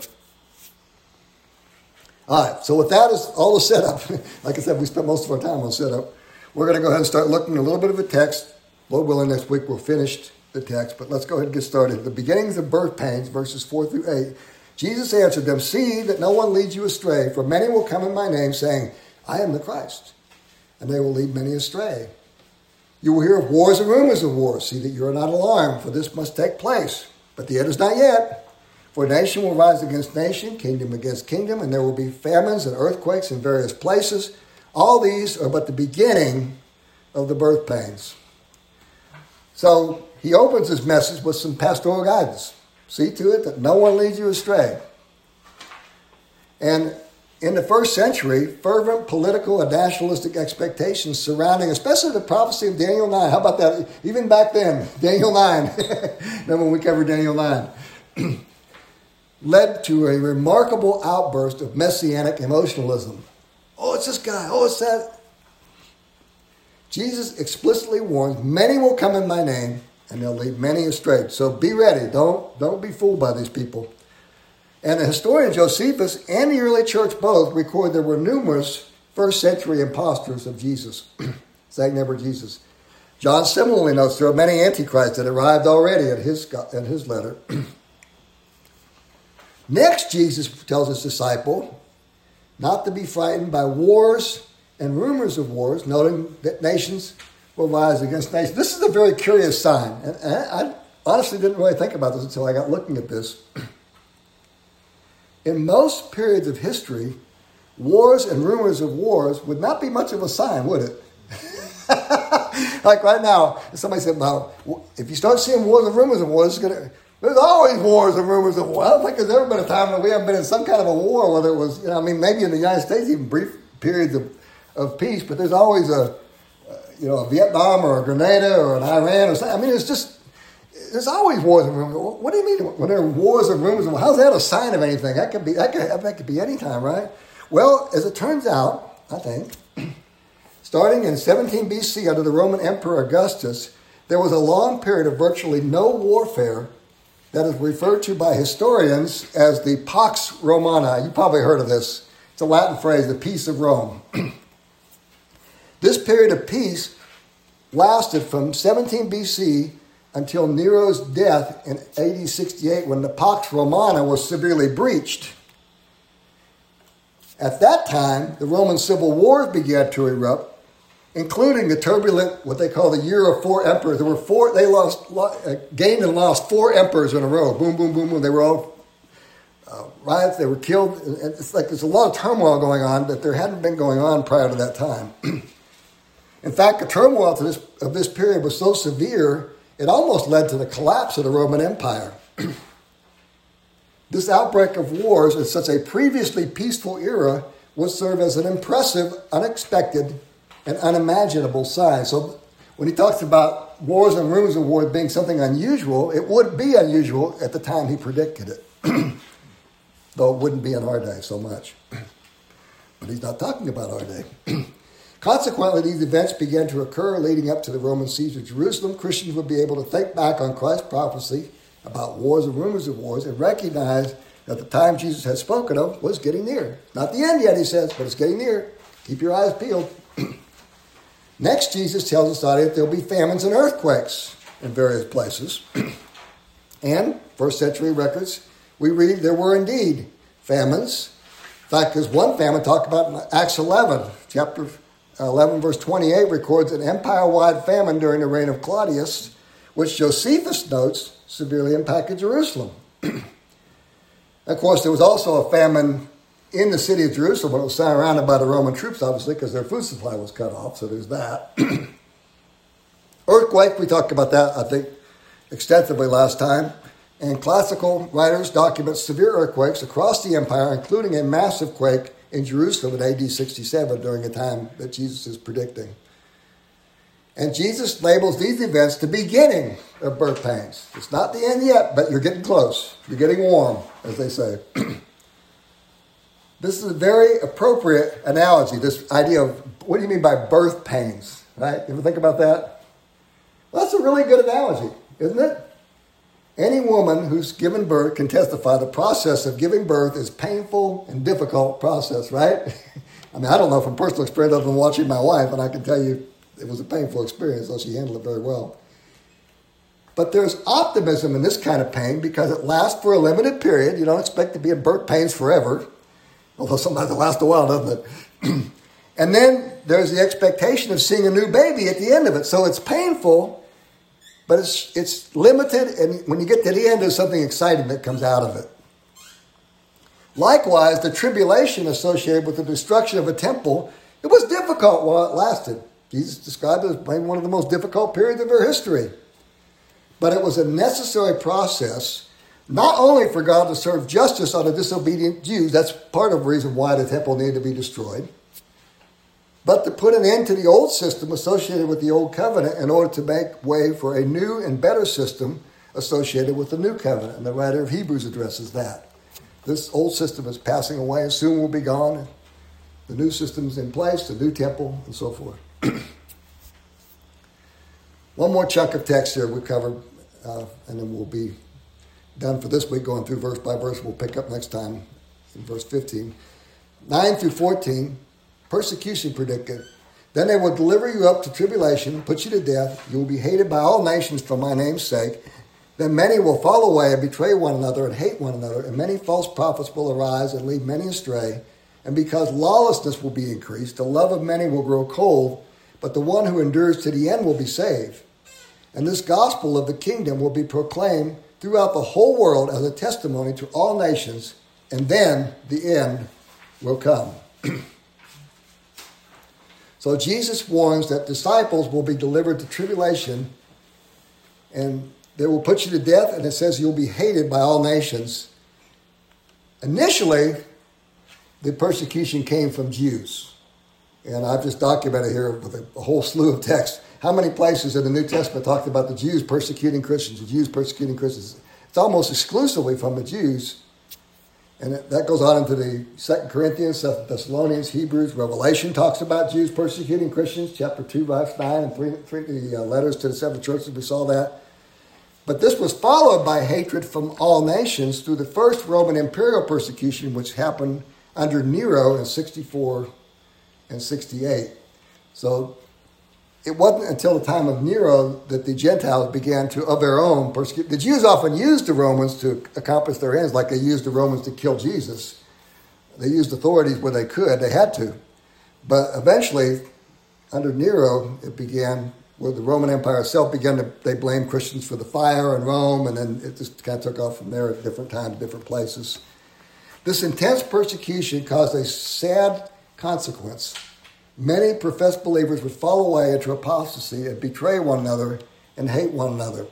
All right, so with that is all the setup. Like I said, we spent most of our time on setup. We're going to go ahead and start looking at a little bit of a text. Lord willing, next week we'll finish the text. But let's go ahead and get started. The beginnings of birth pains, verses four through eight. Jesus answered them, see that no one leads you astray, for many will come in my name, saying, I am the Christ, and they will lead many astray. You will hear of wars and rumors of wars. See that you are not alarmed, for this must take place. But the end is not yet. For nation will rise against nation, kingdom against kingdom, and there will be famines and earthquakes in various places. All these are but the beginning of the birth pains. So he opens his message with some pastoral guidance. See to it that no one leads you astray. And in the first century, fervent political and nationalistic expectations surrounding, especially the prophecy of Daniel nine. How about that? Even back then, Daniel nine. Remember when we covered Daniel nine? Led to a remarkable outburst of messianic emotionalism. Oh, it's this guy. Oh, it's that. Jesus explicitly warns, many will come in my name, and they'll lead many astray. So be ready. Don't, don't be fooled by these people. And the historian Josephus and the early church both record there were numerous first century impostors of Jesus, saying they were Jesus. John similarly notes there are many antichrists that arrived already in his, in his letter. Next, Jesus tells his disciple not to be frightened by wars and rumors of wars, noting that nations will rise against nations. This is a very curious sign. And I honestly didn't really think about this until I got looking at this. In most periods of history, wars and rumors of wars would not be much of a sign, would it? Like right now, somebody said, well, if you start seeing wars and rumors of wars, it's gonna, there's always wars and rumors of wars. I don't think there's ever been a time that we haven't been in some kind of a war, whether it was, you know, I mean, maybe in the United States, even brief periods of, of peace, but there's always a, uh, you know, a Vietnam or a Grenada or an Iran or something. I mean, it's just, there's always wars and rumors. What do you mean when there are wars and rumors? How's that a sign of anything? That could be that could, that could be any time, right? Well, as it turns out, I think, starting in seventeen B C under the Roman Emperor Augustus, there was a long period of virtually no warfare that is referred to by historians as the Pax Romana. You probably heard of this. It's a Latin phrase, the peace of Rome. This period of peace lasted from seventeen B C until Nero's death in A D sixty-eight, when the Pax Romana was severely breached. At that time, the Roman civil wars began to erupt, including the turbulent, what they call the year of four emperors. There were four, they lost, gained and lost four emperors in a row. Boom, boom, boom, boom. They were all uh, riots. They were killed. And it's like there's a lot of turmoil going on that there hadn't been going on prior to that time. In fact, the turmoil to this, of this period was so severe, it almost led to the collapse of the Roman Empire. This outbreak of wars in such a previously peaceful era would serve as an impressive, unexpected, and unimaginable sign. So when he talks about wars and rumors of wars being something unusual, it would be unusual at the time he predicted it. Though it wouldn't be in our day so much. But he's not talking about our day. Consequently, these events began to occur leading up to the Roman siege of Jerusalem. Christians would be able to think back on Christ's prophecy about wars and rumors of wars and recognize that the time Jesus had spoken of was getting near. Not the end yet, he says, but it's getting near. Keep your eyes peeled. Next, Jesus tells his audience there'll be famines and earthquakes in various places. And first century records, we read there were indeed famines. In fact, there's one famine talked about in Acts eleven, chapter eleven, verse twenty-eight, records an empire-wide famine during the reign of Claudius, which Josephus notes severely impacted Jerusalem. Of course, there was also a famine in the city of Jerusalem, but it was surrounded by the Roman troops, obviously, because their food supply was cut off, so there's that. Earthquake, we talked about that, I think, extensively last time. And classical writers document severe earthquakes across the empire, including a massive quake in Jerusalem in A D sixty-seven during a time that Jesus is predicting. And Jesus labels these events the beginning of birth pains. It's not the end yet, but you're getting close. You're getting warm, as they say. This is a very appropriate analogy, this idea of, what do you mean by birth pains, right? You ever think about that? Well, that's a really good analogy, isn't it? Any woman who's given birth can testify the process of giving birth is painful and difficult process, right? I mean, I don't know from personal experience other than watching my wife, and I can tell you it was a painful experience, though she handled it very well. But there's optimism in this kind of pain because it lasts for a limited period. You don't expect to be in birth pains forever, although sometimes it lasts a while, doesn't it? And then there's the expectation of seeing a new baby at the end of it. So it's painful, but it's it's limited, and when you get to the end, there's something exciting that comes out of it. Likewise, the tribulation associated with the destruction of a temple, it was difficult while it lasted. Jesus described it as maybe one of the most difficult periods of our history. But it was a necessary process, not only for God to serve justice on the disobedient Jews, that's part of the reason why the temple needed to be destroyed, but to put an end to the old system associated with the old covenant in order to make way for a new and better system associated with the new covenant. And the writer of Hebrews addresses that. This old system is passing away and soon will be gone. The new system is in place, the new temple, and so forth. One more chunk of text here we covered, uh, and then we'll be done for this week, going through verse by verse. We'll pick up next time in verse fifteen. nine through fourteen, persecution predicted. Then they will deliver you up to tribulation, put you to death. You will be hated by all nations for my name's sake. Then many will fall away and betray one another and hate one another, and many false prophets will arise and lead many astray. And because lawlessness will be increased, the love of many will grow cold, but the one who endures to the end will be saved. And this gospel of the kingdom will be proclaimed throughout the whole world as a testimony to all nations, and then the end will come. So Jesus warns that disciples will be delivered to tribulation, and they will put you to death, and it says you'll be hated by all nations. Initially, the persecution came from Jews. And I've just documented here with a, a whole slew of texts. How many places in the New Testament talked about the Jews persecuting Christians, the Jews persecuting Christians? It's almost exclusively from the Jews. And it, that goes on into the Second Corinthians, Second Thessalonians, Hebrews, Revelation talks about Jews persecuting Christians, chapter two, verse nine, and three, three the uh, letters to the seven churches, we saw that. But this was followed by hatred from all nations through the first Roman imperial persecution, which happened under Nero in sixty-four and sixty-eight. So it wasn't until the time of Nero that the Gentiles began to, of their own, persecute. The Jews often used the Romans to accomplish their ends, like they used the Romans to kill Jesus. They used authorities where they could. They had to. But eventually, under Nero, it began where the Roman Empire itself began to, they blamed Christians for the fire in Rome, and then it just kind of took off from there at different times, different places. This intense persecution caused a sad consequence. Many professed believers would fall away into apostasy and betray one another and hate one another.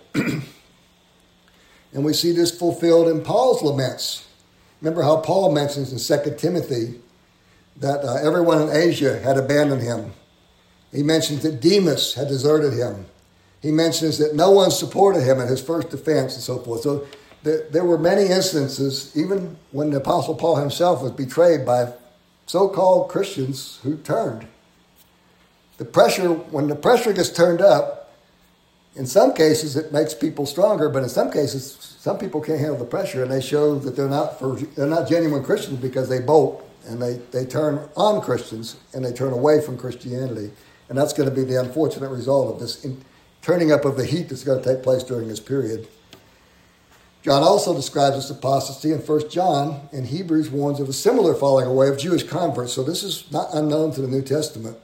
And we see this fulfilled in Paul's laments. Remember how Paul mentions in Second Timothy that uh, everyone in Asia had abandoned him. He mentions that Demas had deserted him. He mentions that no one supported him in his first defense and so forth. So there, there were many instances, even when the Apostle Paul himself was betrayed by so-called Christians who turned. The pressure, when the pressure gets turned up, in some cases it makes people stronger, but in some cases, some people can't handle the pressure, and they show that they're not for, they're not genuine Christians because they bolt and they, they turn on Christians and they turn away from Christianity. And that's going to be the unfortunate result of this in, turning up of the heat that's going to take place during this period. John also describes this apostasy in First John, and Hebrews warns of a similar falling away of Jewish converts. So this is not unknown to the New Testament.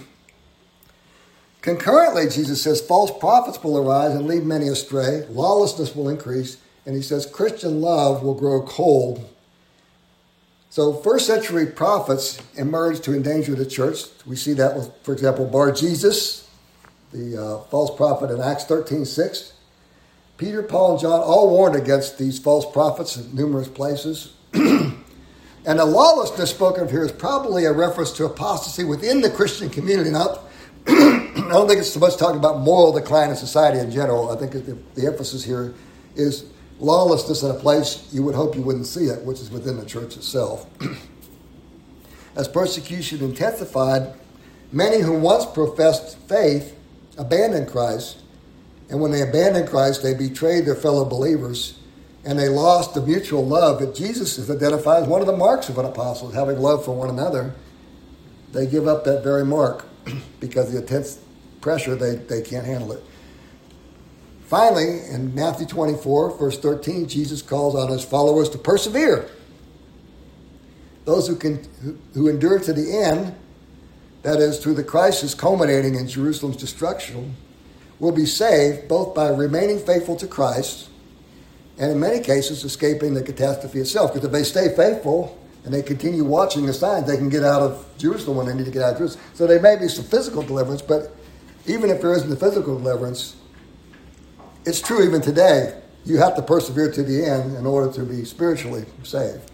Concurrently, Jesus says, false prophets will arise and lead many astray. Lawlessness will increase. And he says, Christian love will grow cold. So first century prophets emerged to endanger the church. We see that with, for example, Bar-Jesus, the uh, false prophet in Acts thirteen six. Peter, Paul, and John all warned against these false prophets in numerous places. And the lawlessness spoken of here is probably a reference to apostasy within the Christian community. Not, I don't think it's so much talking about moral decline in society in general. I think the, the emphasis here is lawlessness in a place you would hope you wouldn't see it, which is within the church itself. As persecution intensified, many who once professed faith abandoned Christ. And when they abandoned Christ, they betrayed their fellow believers, and they lost the mutual love that Jesus has identified as one of the marks of an apostle, having love for one another. They give up that very mark because of the intense pressure, they, they can't handle it. finally, in Matthew twenty-four, verse thirteen, Jesus calls on his followers to persevere. Those who can who, who endure to the end, that is, through the crisis culminating in Jerusalem's destruction, will be saved both by remaining faithful to Christ and in many cases escaping the catastrophe itself. Because if they stay faithful and they continue watching the signs, they can get out of Jerusalem when they need to get out of Jerusalem. So there may be some physical deliverance, but even if there isn't the physical deliverance, it's true even today. You have to persevere to the end in order to be spiritually saved.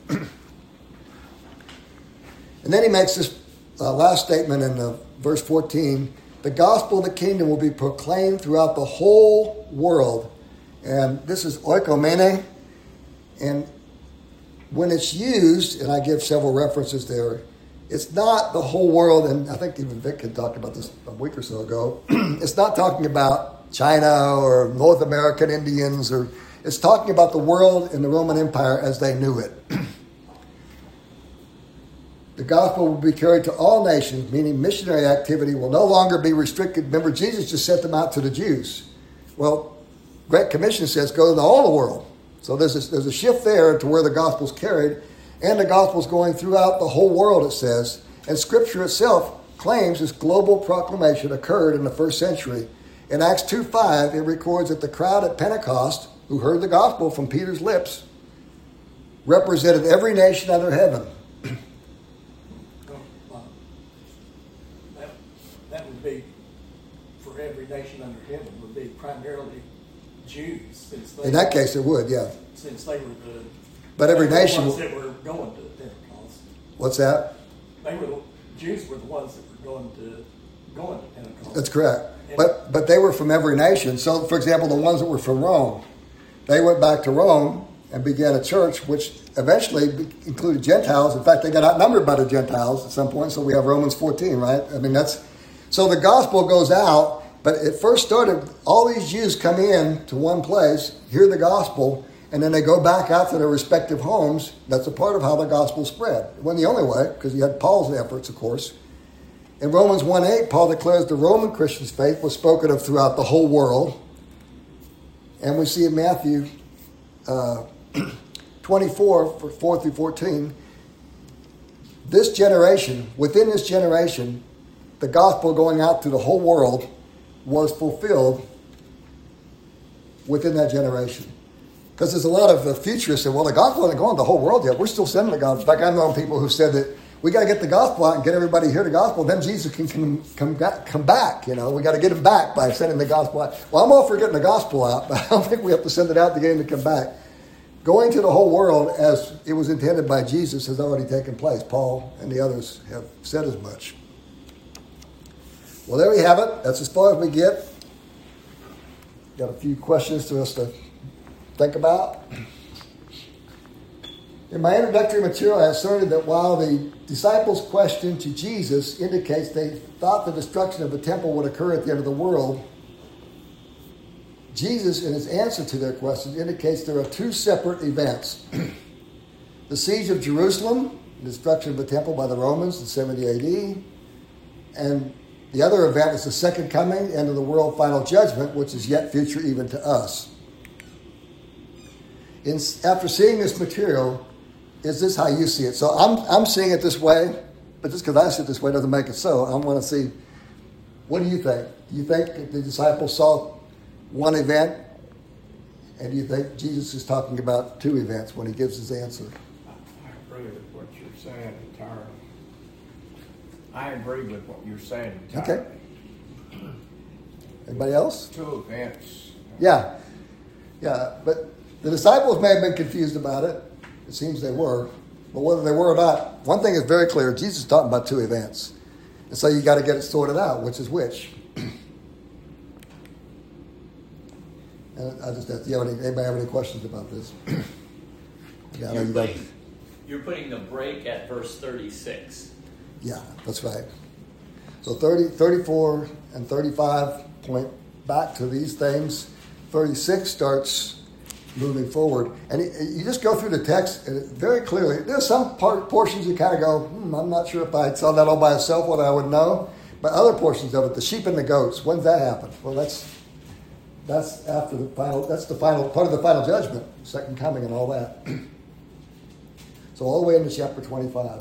And then he makes this uh, last statement in uh, verse fourteen. The gospel of the kingdom will be proclaimed throughout the whole world. And this is oikomene. And when it's used, and I give several references there, it's not the whole world, and I think even Vic had talked about this a week or so ago. It's not talking about China or North American Indians, or it's talking about the world in the Roman Empire as they knew it. The gospel will be carried to all nations, meaning missionary activity will no longer be restricted. Remember, Jesus just sent them out to the Jews. Well, Great Commission says go to the whole world. So there's a, there's a shift there to where the gospel's carried, and the gospel's going throughout the whole world, it says. And Scripture itself claims this global proclamation occurred in the first century. In Acts two five, it records that the crowd at Pentecost, who heard the gospel from Peter's lips, represented every nation under heaven. that, that would be, for every nation under heaven, would be primarily Jews. Since they, in that case, it would, yeah. Since they were the, but every they nation were the ones that were going to Pentecost. What's that? They were the, Jews were the ones that were going to going to Pentecost. That's correct. But but they were from every nation. So, for example, the ones that were from Rome, they went back to Rome and began a church, which eventually included Gentiles. In fact, they got outnumbered by the Gentiles at some point. So we have Romans fourteen, right? I mean, that's so the gospel goes out. But it first started, all these Jews come in to one place, hear the gospel, and then they go back out to their respective homes. That's a part of how the gospel spread. It wasn't the only way, because you had Paul's efforts, of course. In Romans one eight, Paul declares the Roman Christian's faith was spoken of throughout the whole world. And we see in Matthew uh, twenty-four, four through fourteen, this generation, within this generation, the gospel going out to the whole world was fulfilled within that generation. Because there's a lot of uh, futurists that, well, the gospel isn't going to the whole world yet. We're still sending the gospel. In fact, I've known people who said that we got to get the gospel out and get everybody to hear the gospel. Then Jesus can come, come, come back. You know, we got to get him back by sending the gospel out. Well, I'm all for getting the gospel out, but I don't think we have to send it out to get him to come back. Going to the whole world as it was intended by Jesus has already taken place. Paul and the others have said as much. Well, there we have it. That's as far as we get. Got a few questions for us to think about. In my introductory material, I asserted that while the disciples' question to Jesus indicates they thought the destruction of the temple would occur at the end of the world, Jesus, in his answer to their question, indicates there are two separate events. The siege of Jerusalem, the destruction of the temple by the Romans in seventy A D, and the other event is the second coming, end of the world, final judgment, which is yet future even to us. In, after seeing this material, is this how you see it? So I'm I'm seeing it this way, but just because I see it this way doesn't make it so. I want to see, what do you think? Do you think the disciples saw one event? And do you think Jesus is talking about two events when he gives his answer? I agree with what you're saying entirely. I agree with what you're saying entirely. Okay. Anybody else? Two events. Yeah. Yeah, but the disciples may have been confused about it. It seems they were. But whether they were or not, one thing is very clear. Jesus is talking about two events. And so you got to get it sorted out, which is which. And I just asked, do you have any, anybody have any questions about this? Yeah, I know You're you got- putting, you're putting the break at verse thirty-six. Yeah, that's right. So thirty, thirty-four and thirty-five point back to these things. thirty-six starts moving forward. And it, you just go through the text and it very clearly, there's some part, portions you kind of go, hmm, I'm not sure if I saw that all by itself, whether I would know. But other portions of it, the sheep and the goats, when's that happen? Well, that's that's after the final. That's the final part of the final judgment, second coming, and all that. So all the way into chapter twenty-five.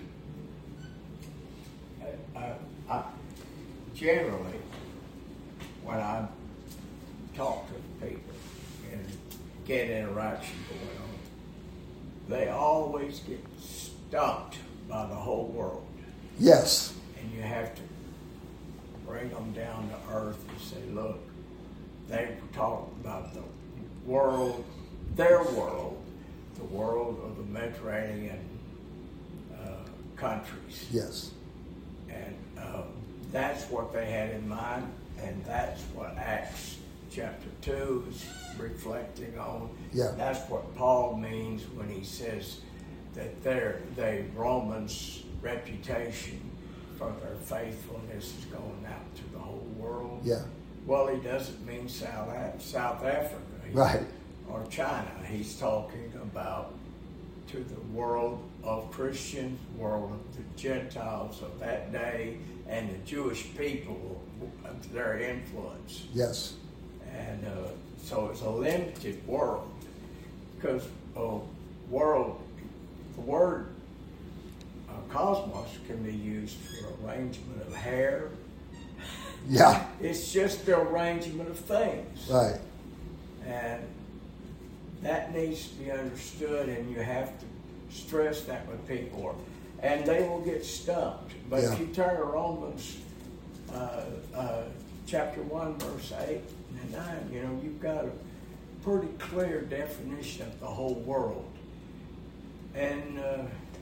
I, I, generally, when I talk to people and get interaction going on, they always get stumped by the whole world. Yes. And you have to bring them down to earth and say, look, they were talking about the world, their world, the world of the Mediterranean uh, countries. Yes. And um, that's what they had in mind, and that's what Acts chapter two is reflecting on. Yeah. That's what Paul means when he says that their they Romans' reputation for their faithfulness is going out to the whole world. Yeah. Well, he doesn't mean South South Africa, Right. or China. He's talking about to the world of Christians, world of the Gentiles of that day, and the Jewish people, their influence. Yes. And uh, so it's a limited world, because a world, the word uh, cosmos can be used for arrangement of hair. Yeah. It's just the arrangement of things. Right. And that needs to be understood, and you have to stress that with people, and they will get stumped. But Yeah. if you turn to Romans uh, uh, chapter one, verse eight and nine, you know, you've got a pretty clear definition of the whole world. And uh,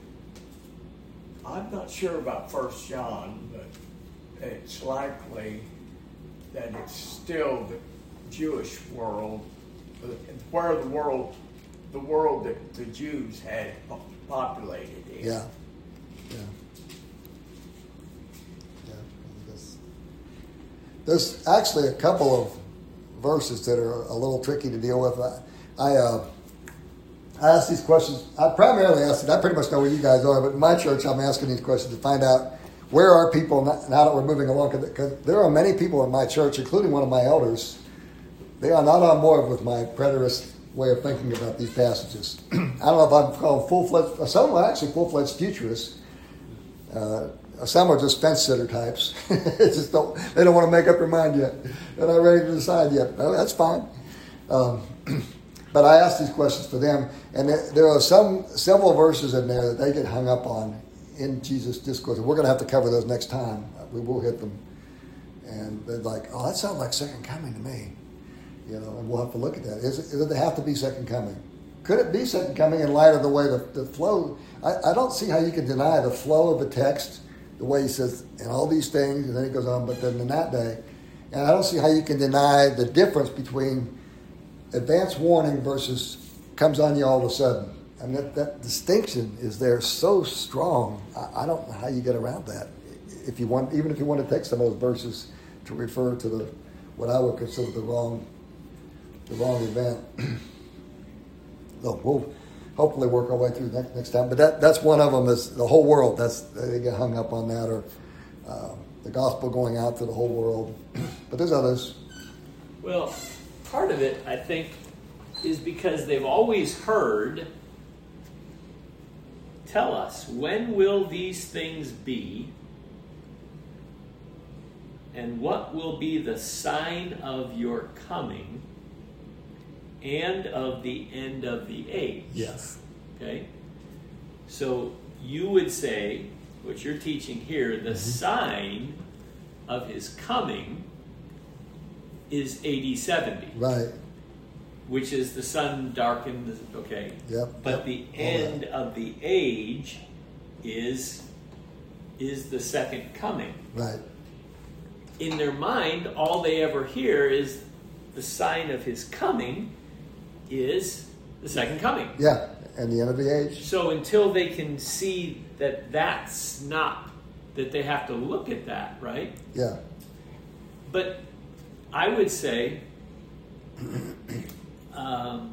I'm not sure about First John, but it's likely that it's still the Jewish world, where the world, the world that the Jews had populated in. Yeah. Yeah. Yeah. There's, there's actually a couple of verses that are a little tricky to deal with. I, I, uh, I ask these questions. I primarily ask it. I pretty much know where you guys are, but in my church, I'm asking these questions to find out where are people now that we're moving along. Because there are many people in my church, including one of my elders, they are not on board with my preterist way of thinking about these passages. I don't know if I'm called full-fledged. Some are actually full-fledged futurists. Uh, some are just fence-sitter types. just don't, they don't want to make up their mind yet. They're not ready to decide yet. No, that's fine. Um, but I ask these questions for them, and there are some several verses in there that they get hung up on in Jesus' discourse. And we're going to have to cover those next time. We will hit them. And they're like, oh, that sounds like second coming to me. You know, and we'll have to look at that. Is it, does it have to be second coming? Could it be second coming in light of the way the, the flow? I, I don't see how you can deny the flow of a text, the way he says, and all these things, and then he goes on, but then in that day. And I don't see how you can deny the difference between advance warning versus comes on you all of a sudden. I mean, that, that distinction is there so strong. I, I don't know how you get around that. If you want, even if you want to take some of those verses to refer to the what I would consider the wrong the wrong event. So we'll hopefully work our way through next, next time. But that, that's one of them is the whole world. That's they get hung up on that, or uh, the gospel going out to the whole world. But there's others. Well, part of it, I think, is because they've always heard, tell us, when will these things be? And what will be the sign of your coming and of the end of the age? Yes. Okay? So you would say, what you're teaching here, the mm-hmm. sign of his coming is A D seventy. Right. Which is the sun darkened, okay? Yep. But yep. the All end that. of the age is is the second coming. Right. In their mind, all they ever hear is the sign of his coming is the second coming. Yeah, and the end of the age. So until they can see that that's not, that they have to look at that, right? Yeah. But I would say um,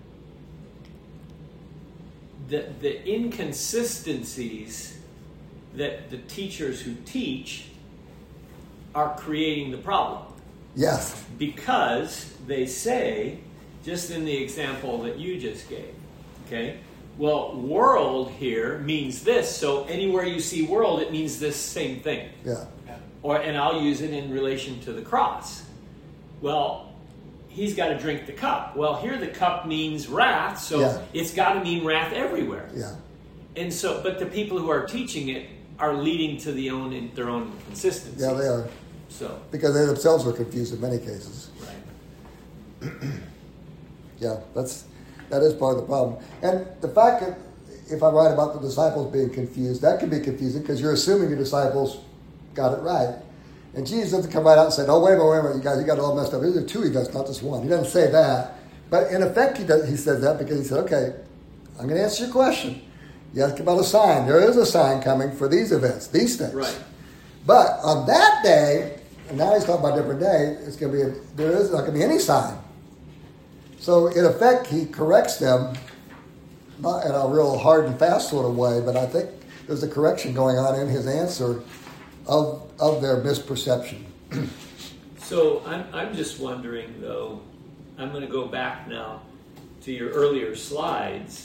that the inconsistencies that the teachers who teach are creating the problem. Yes. Because they say, just in the example that you just gave, okay, well, world here means this, so anywhere you see world, it means this same thing. Yeah. Or, and I'll use it in relation to the cross. Well, he's got to drink the cup. Well, here the cup means wrath, so Yeah. it's got to mean wrath everywhere. Yeah. And so, but the people who are teaching it are leading to the own their own consistency. Yeah, they are. So, Because they themselves are confused in many cases. right. Yeah, that's that is part of the problem. And the fact that if I'm right about the disciples being confused, that can be confusing because you're assuming your disciples got it right. And Jesus doesn't come right out and say, "Oh, wait a minute, wait a minute, you guys, you got it all messed up. These are two events, not just one." He doesn't say that. But in effect, he does, he says that because he said, "Okay, I'm going to answer your question. You ask about a sign. There is a sign coming for these events, these things. Right. But on that day," and now he's talking about a different day, it's going to be, a, there is not going to be any sign. So in effect, he corrects them, not in a real hard and fast sort of way, but I think there's a correction going on in his answer of of their misperception. So I'm I'm just wondering though, I'm going to go back now to your earlier slides.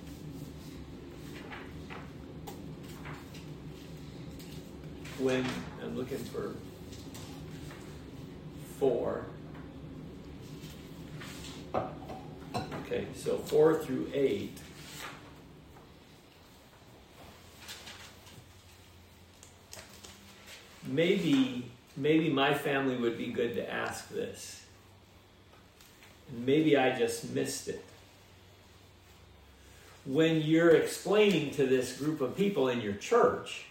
When I'm looking for four. Okay, so four through eight. Maybe, maybe my family would be good to ask this. Maybe I just missed it. When you're explaining to this group of people in your church,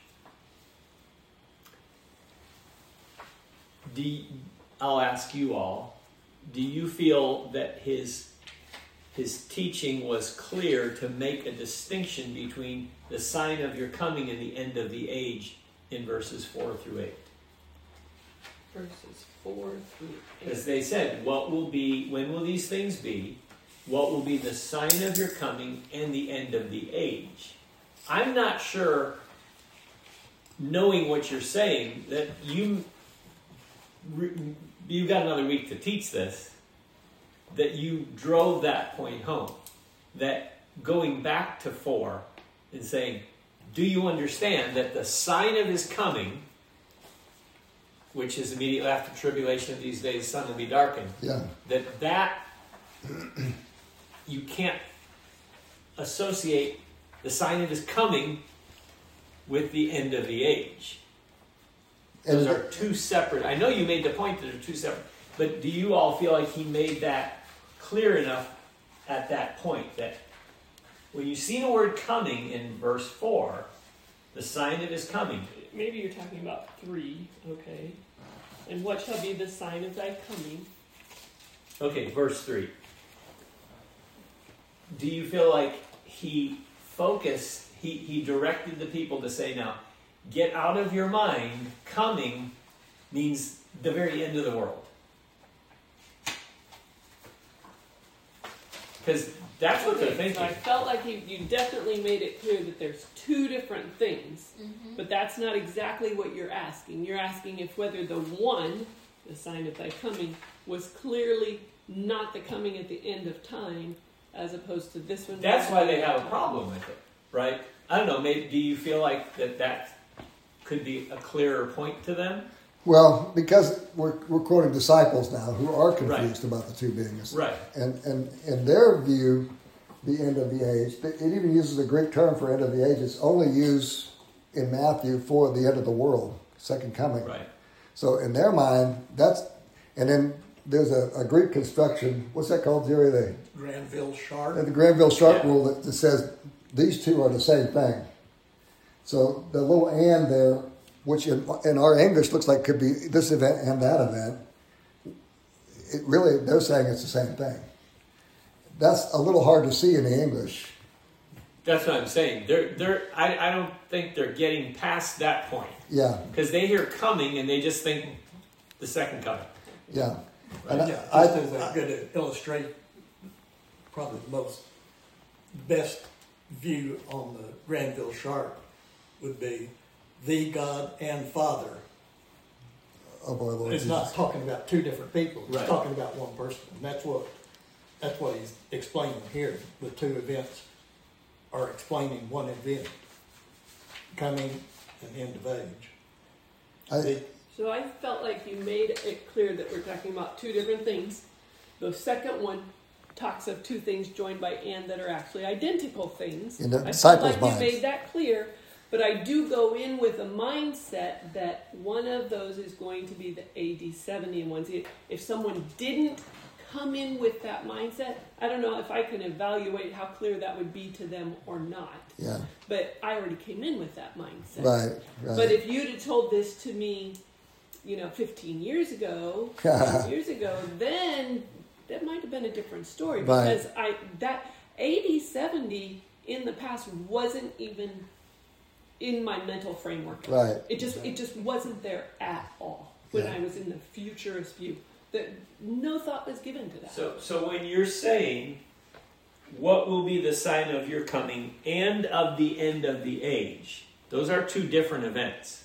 do you, I'll ask you all, do you feel that his his teaching was clear to make a distinction between the sign of your coming and the end of the age in verses four through eight? Verses four through eight. As they said, what will be, when will these things be? What will be the sign of your coming and the end of the age? I'm not sure, knowing what you're saying, that you you got another week to teach this, that you drove that point home. That going back to four and saying, do you understand that the sign of his coming, which is immediately after tribulation of these days, sun will be darkened, Yeah. that that you can't associate the sign of his coming with the end of the age. Those And are two separate. I know you made the point that they're two separate, but do you all feel like he made that clear enough at that point that when you see the word coming in verse four, the sign of his coming? Maybe you're talking about three, okay. And what shall be the sign of thy coming? Okay, verse three. Do you feel like he focused, he, he directed the people to say, now, get out of your mind, coming means the very end of the world? Because that's what they're Okay, thinking. so I felt like you, you definitely made it clear that there's two different things, Mm-hmm. but that's not exactly what you're asking. You're asking if whether the one, the sign of thy coming, was clearly not the coming at the end of time, as opposed to this one. That's why they have a problem with it, right? I don't know, maybe do you feel like that that could be a clearer point to them? well, because we're we're quoting disciples now who are confused Right. about the two beings. Right. And and in their view, the end of the age, it even uses a Greek term for end of the age. It's only used in Matthew for the end of the world, second coming. Right. So in their mind, that's, and then there's a, a Greek construction. What's that called, Jerry? The Granville Sharp. the Granville Sharp Yeah. rule that, that says these two are the same thing. So the little "and" there, which in, in our English looks like could be this event and that event, it really, they're saying it's the same thing. That's a little hard to see in the English. That's what I'm saying. They're they're I, I don't think they're getting past that point. Yeah, Because they hear coming and they just think the second coming. yeah. And Yeah, I, just as I, a good illustrate, probably the most best view on the Granville Sharp would be the God and Father of our Lord It's Jesus. not talking about two different people. It's Right. talking about one person. And that's what that's what he's explaining here. The two events are explaining one event. Coming and end of age. I, The- So I felt like you made it clear that we're talking about two different things. The second one talks of two things joined by and that are actually identical things. In the I felt disciples' like minds. you made that clear, but I do go in with a mindset that one of those is going to be the A D seventy and ones. If someone didn't come in with that mindset, I don't know if I can evaluate how clear that would be to them or not. yeah, But I already came in with that mindset. right, right. But if you'd have told this to me, you know, fifteen years ago, ten years ago, then that might have been a different story Right. because I that eighty seventy in the past wasn't even in my mental framework. Right. It just it just wasn't there at all when Yeah. I was in the futurist view. That no thought was given to that. So, so when you're saying, what will be the sign of your coming and of the end of the age? Those are two different events.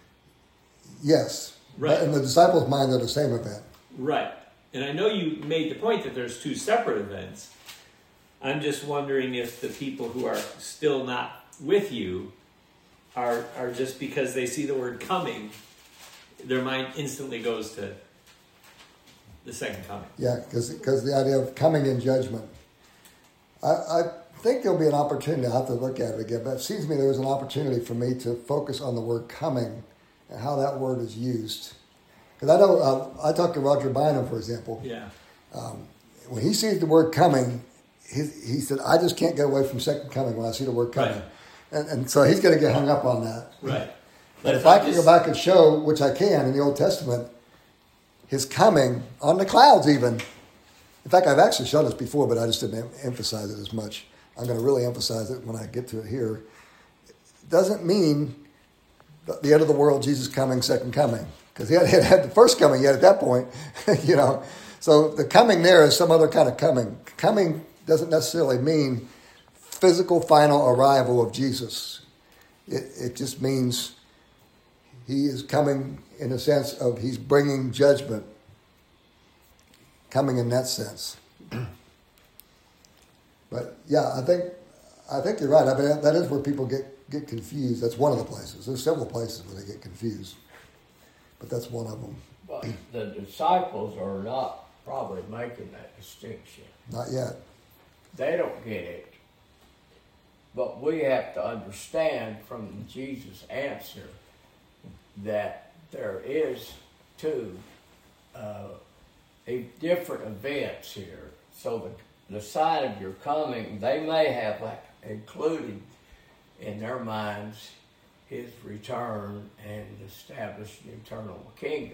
Yes. Right. In the disciples' mind, they're the same event. Right. And I know you made the point that there's two separate events. I'm just wondering if the people who are still not with you are, are just because they see the word coming, their mind instantly goes to the second coming. Yeah, because the idea of coming in judgment. I, I think there'll be an opportunity. I'll have to look at it again, but it seems to me there was an opportunity for me to focus on the word coming and how that word is used. Because I know, uh, I talked to Roger Bynum, for example. Yeah. When he sees the word coming, he, he said, I just can't get away from second coming when I see the word coming. Right. And, and so he's going to get hung up on that. Right. But if I can go back and show, which I can in the Old Testament, his coming on the clouds even. In fact, I've actually shown this before, but I just didn't em- emphasize it as much. I'm going to really emphasize it when I get to it here. It doesn't mean the end of the world, Jesus coming, second coming. Because he hadn't had the first coming yet at that point, you know. So the coming there is some other kind of coming. Coming doesn't necessarily mean physical final arrival of Jesus. It, it just means he is coming in the sense of he's bringing judgment. Coming in that sense. But yeah, I think I think you're right. I mean, that is where people get, get confused. That's one of the places. There's several places where they get confused. But that's one of them. But the disciples are not probably making that distinction. Not yet. They don't get it. But we have to understand from Jesus' answer that there is two uh, a different events here. So the, the sign of your coming, they may have like included in their minds his return and establish an eternal kingdom.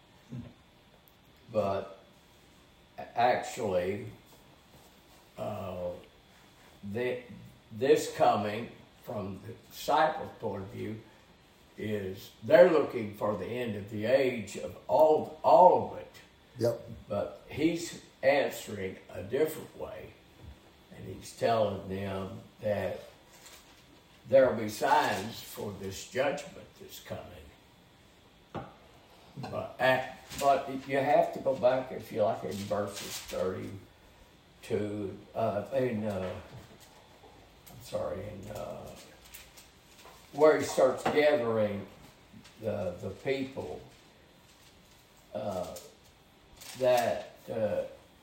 But actually, uh, the, this coming from the disciples' point of view is they're looking for the end of the age of all, all of it. Yep. But he's answering a different way. And he's telling them that there will be signs for this judgment that's coming. But, at, but you have to go back, if you like, in verses thirty-two, uh, in, uh, I'm sorry, in, uh, where he starts gathering the, the people, uh, that, uh,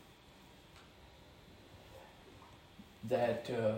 that, uh,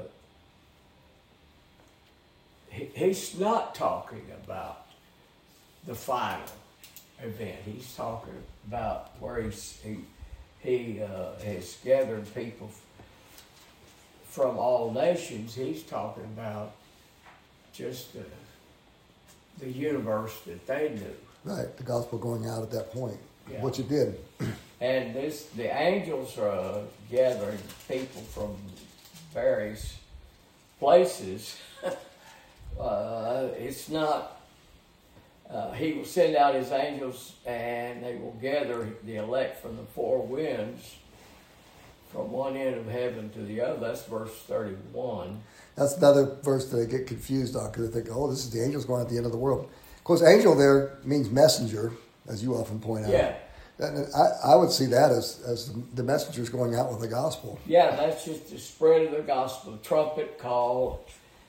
he, he's not talking about the final event. He's talking about where he's, he he uh, has gathered people from all nations. He's talking about just the the universe that they knew. Right. The gospel going out at that point. Yeah. Which it did. And this the angels are uh, gathering people from various places. uh, it's not. Uh, he will send out his angels, and they will gather the elect from the four winds, from one end of heaven to the other. That's verse thirty-one. That's another verse that they get confused on because they think, oh, this is the angels going at the end of the world. Of course, angel there means messenger. as you often point out. Yeah. And I, I would see that as, as the messengers going out with the gospel. Yeah, that's just the spread of the gospel. The trumpet call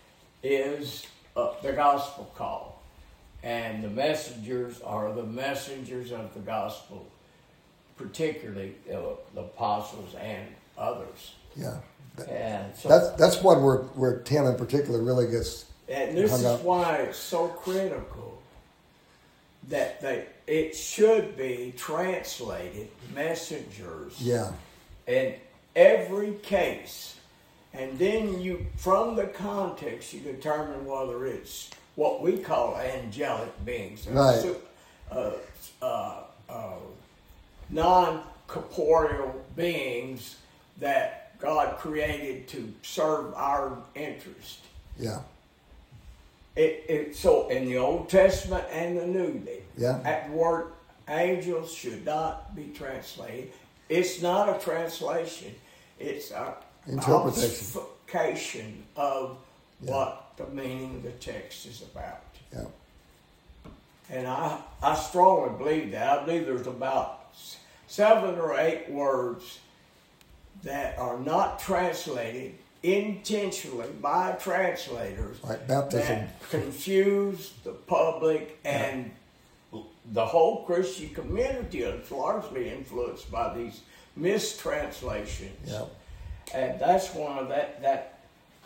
is uh, the gospel call. And the messengers are the messengers of the gospel, particularly uh, the apostles and others. Yeah. And so That's, that's one where, where Tim in particular really gets And this hung is up. why it's so critical that they it should be translated messengers Yeah. in every case. And then you, from the context, you determine whether it's what we call angelic beings, Right. su- uh, uh, uh, non-corporeal beings that God created to serve our interest. Yeah. It, it, so in the Old Testament and the New, Yeah. that word angels should not be translated. It's not a translation. It's a Interpretation. obfuscation of Yeah. what the meaning of the text is about. Yeah. And I, I strongly believe that. I believe there's about s- seven or eight words that are not translated intentionally by translators Like baptism. that confuse the public and the whole Christian community is largely influenced by these mistranslations. Yeah. And that's one of that, that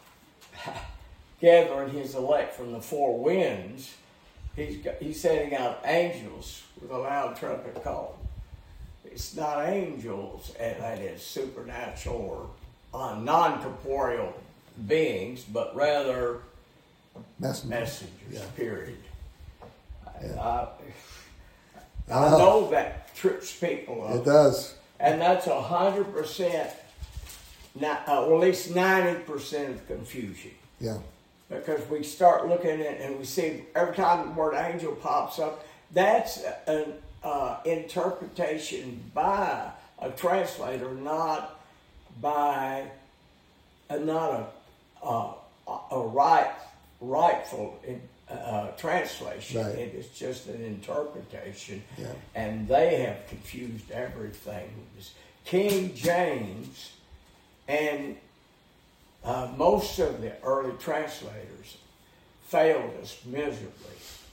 gathering his elect from the four winds, he's, got, he's sending out angels with a loud trumpet call. It's not angels, and that is supernatural or uh, non-corporeal beings, but rather Messenger. messengers, Yeah. period. Yeah. I, I I know. know that trips people up. It does. And that's a hundred percent, or at least ninety percent of confusion. Yeah. Because we start looking at and we see every time the word angel pops up, that's an uh, interpretation by a translator, not by uh, not a uh, a right rightful uh, translation. Right. It is just an interpretation, Yeah. and they have confused everything. King James and uh, most of the early translators failed us miserably.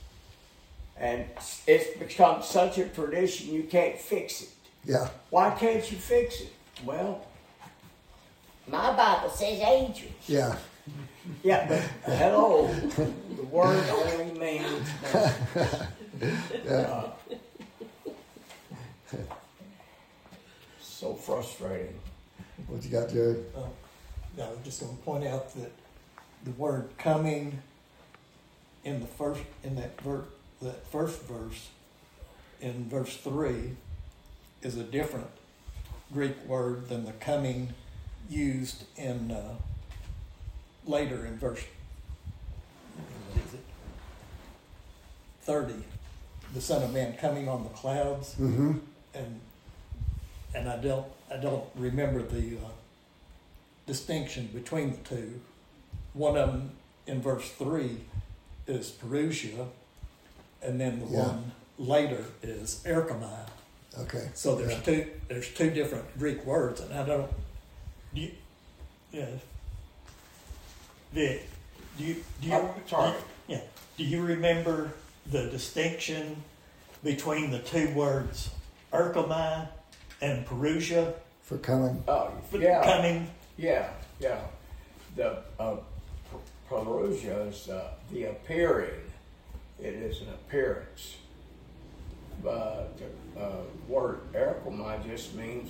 And it's become such a tradition you can't fix it. Yeah. Why can't you fix it? Well, my Bible says angels. Yeah. Yeah, but hello, the word only means uh, so frustrating. What you got, Jerry? Uh, I was just going to point out that the word coming in the first in that ver- that first verse in verse three is a different Greek word than the coming used in uh, later in verse what is it thirty, the Son of Man coming on the clouds. Mm-hmm. and and I don't I don't remember the uh, distinction between the two. One of them in verse three is Perusia, and then the Yeah. one later is Erchomai. Okay. So there's Yeah. two there's two different Greek words, and I don't. Do you, yeah. Vic, do you do you, I'm sorry. do you- yeah? Do you remember the distinction between the two words Erchomai and Perusia? For coming. Oh, For yeah. coming. Yeah, yeah. The uh, P- Perusia is uh, the appearing. It is an appearance. But the uh, word Erchomai just means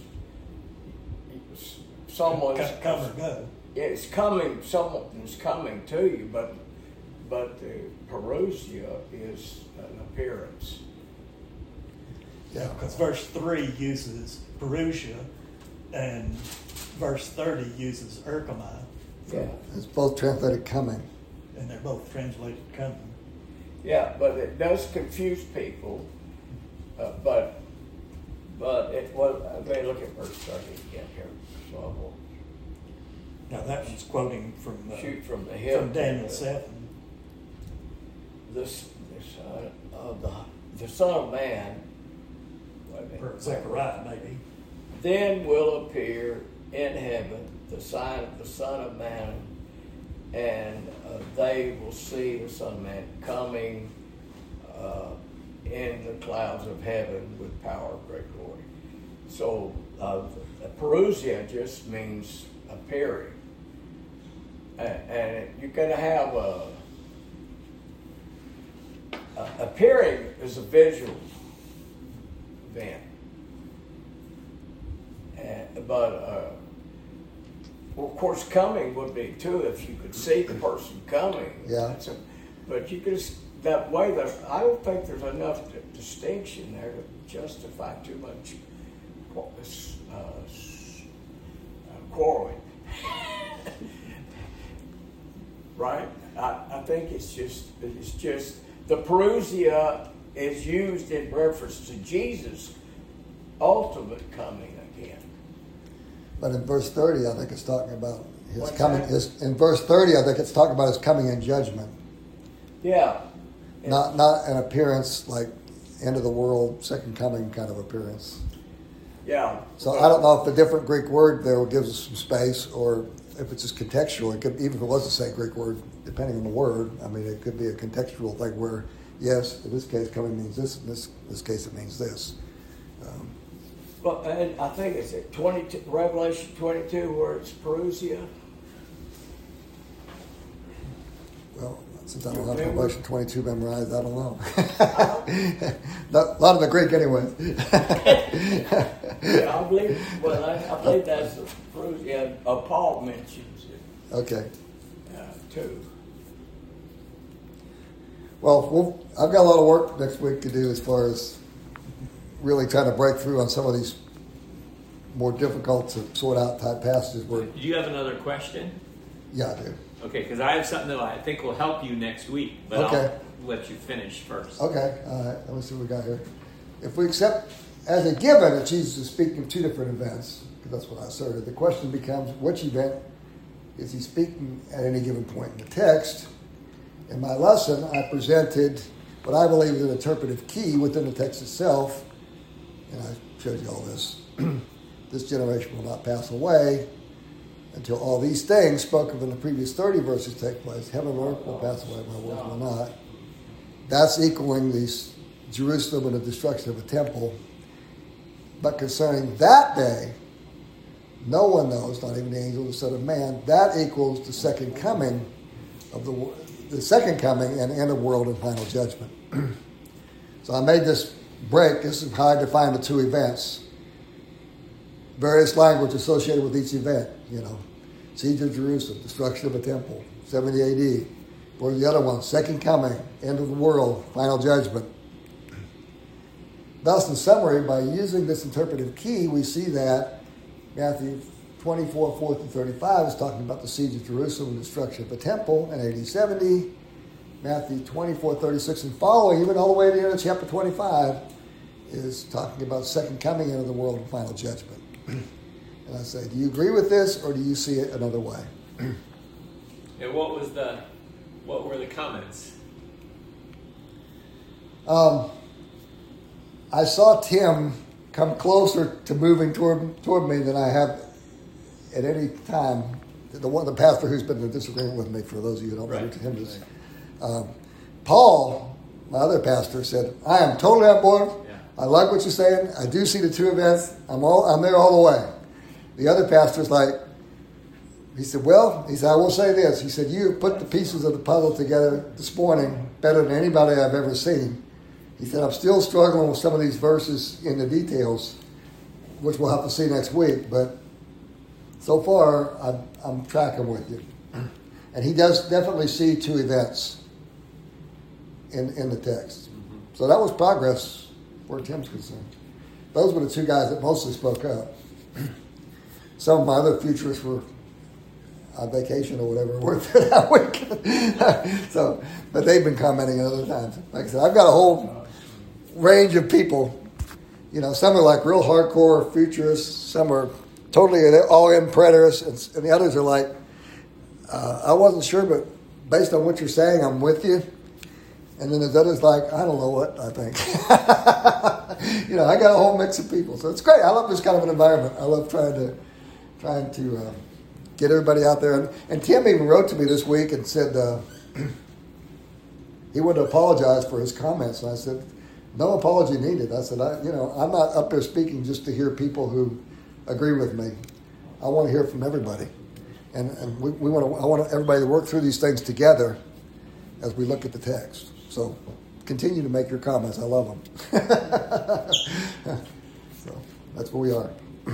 someone's Come, come or go. it's coming. Someone's coming to you, but but the Perusia is an appearance. Yeah. Because verse three uses Perusia, and verse thirty uses Erchomai, Yeah, It's both translated coming. and they're both translated coming. yeah, but it does confuse people. Uh, but but it was. Let me look at verse thirty again here. So I will Now that one's quoting from uh, shoot from the hip. from Daniel seven. This, this uh, uh, the the Son of Man wait a minute. For Zechariah, maybe. Then will appear in heaven the sign of the Son of Man, and uh, they will see the Son of Man coming uh, in the clouds of heaven with power of great glory. So, uh, parousia just means appearing. And, and you're going to have a, a appearing is a visual event. And, but uh, well, of course, coming would be too if you could see the person coming. Yeah. That's a, but you could that way. That I don't think there's enough distinction there to justify too much uh, quarreling. Right? I, I think it's just it's just the parousia is used in reference to Jesus' ultimate coming again. But in verse thirty, I think it's talking about his What's coming. that? His, in verse thirty, I think it's talking about his coming in judgment, Yeah. not not an appearance like end of the world, second coming kind of appearance. Yeah. So I don't know if the different Greek word there gives us some space, or if it's just contextual. It could, even if it was the same Greek word, depending on the word. I mean, it could be a contextual thing where, yes, in this case, coming means this. In this this case, it means this. Um, Well, and I think it's at twenty-two, Revelation twenty-two, where it's parousia. well, since I don't You have remember? Revelation twenty-two memorized, I don't know. Not, a lot of the Greek, anyway. Yeah, I believe. Well, I, I believe that's the parousia. Uh, Paul mentions it Okay. uh, too. Well, we'll, I've got a lot of work next week to do as far as really trying to break through on some of these more difficult to sort out type passages. Where, Do you have another question? yeah, I do. Okay, because I have something that I think will help you next week, but Okay. I'll let you finish first. Okay, all right. Let me see what we got here. If we accept as a given that Jesus is speaking of two different events, because that's what I asserted, the question becomes, which event is he speaking at any given point in the text? In my lesson, I presented what I believe is an interpretive key within the text itself, and I showed you all this. This generation will not pass away until all these things spoken of in the previous thirty verses take place. Heaven and earth will pass away, my words will not. That's equaling these Jerusalem and the destruction of a temple. But concerning that day, no one knows, not even the angel, the Son of Man. That equals the second coming of the the second coming and end of world and final judgment. So I made this break. This is how I define the two events. Various language associated with each event. You know, siege of Jerusalem, destruction of a temple, seventy A D. For the other one, second coming, end of the world, final judgment. Thus, in summary, by using this interpretive key, we see that Matthew twenty-four, four through thirty-five is talking about the siege of Jerusalem and destruction of the temple in A D seventy. Matthew twenty-four, thirty-six and following, even all the way to the end of chapter twenty-five, is talking about second coming into the world and final judgment. And I say, do you agree with this, or do you see it another way? And what was the, what were the comments? Um, I saw Tim come closer to moving toward toward me than I have at any time. The one, the pastor who's been in disagreement with me, for those of you who don't know Right. who Tim is. Um, Paul, my other pastor, said, I am totally on board. Yeah. I like what you're saying. I do see the two events. I'm all I'm there all the way. The other pastor's like, he said, well, he said, I will say this. He said, you put the pieces of the puzzle together this morning better than anybody I've ever seen. He said, I'm still struggling with some of these verses in the details, which we'll have to see next week. But so far, I'm, I'm tracking with you. And he does definitely see two events in, in the text. Mm-hmm. So that was progress where Tim's concerned. Those were the two guys that mostly spoke up. Some of my other futurists were on vacation or whatever worked that week. So, but they've been commenting at other times. Like I said, I've got a whole range of people. You know, some are like real hardcore futurists. Some are totally all-in preterists, and, and the others are like, uh, I wasn't sure, but based on what you're saying, I'm with you. And then there's others like, I don't know what I think. You know, I got a whole mix of people. So it's great. I love this kind of an environment. I love trying to trying to uh, get everybody out there. And, and Tim even wrote to me this week and said uh, he wanted to apologize for his comments. And I said, no apology needed. I said, I, you know, I'm not up there speaking just to hear people who agree with me. I want to hear from everybody. And, and we, we want to, I want everybody to work through these things together as we look at the text. So continue to make your comments. I love them. So that's where we are.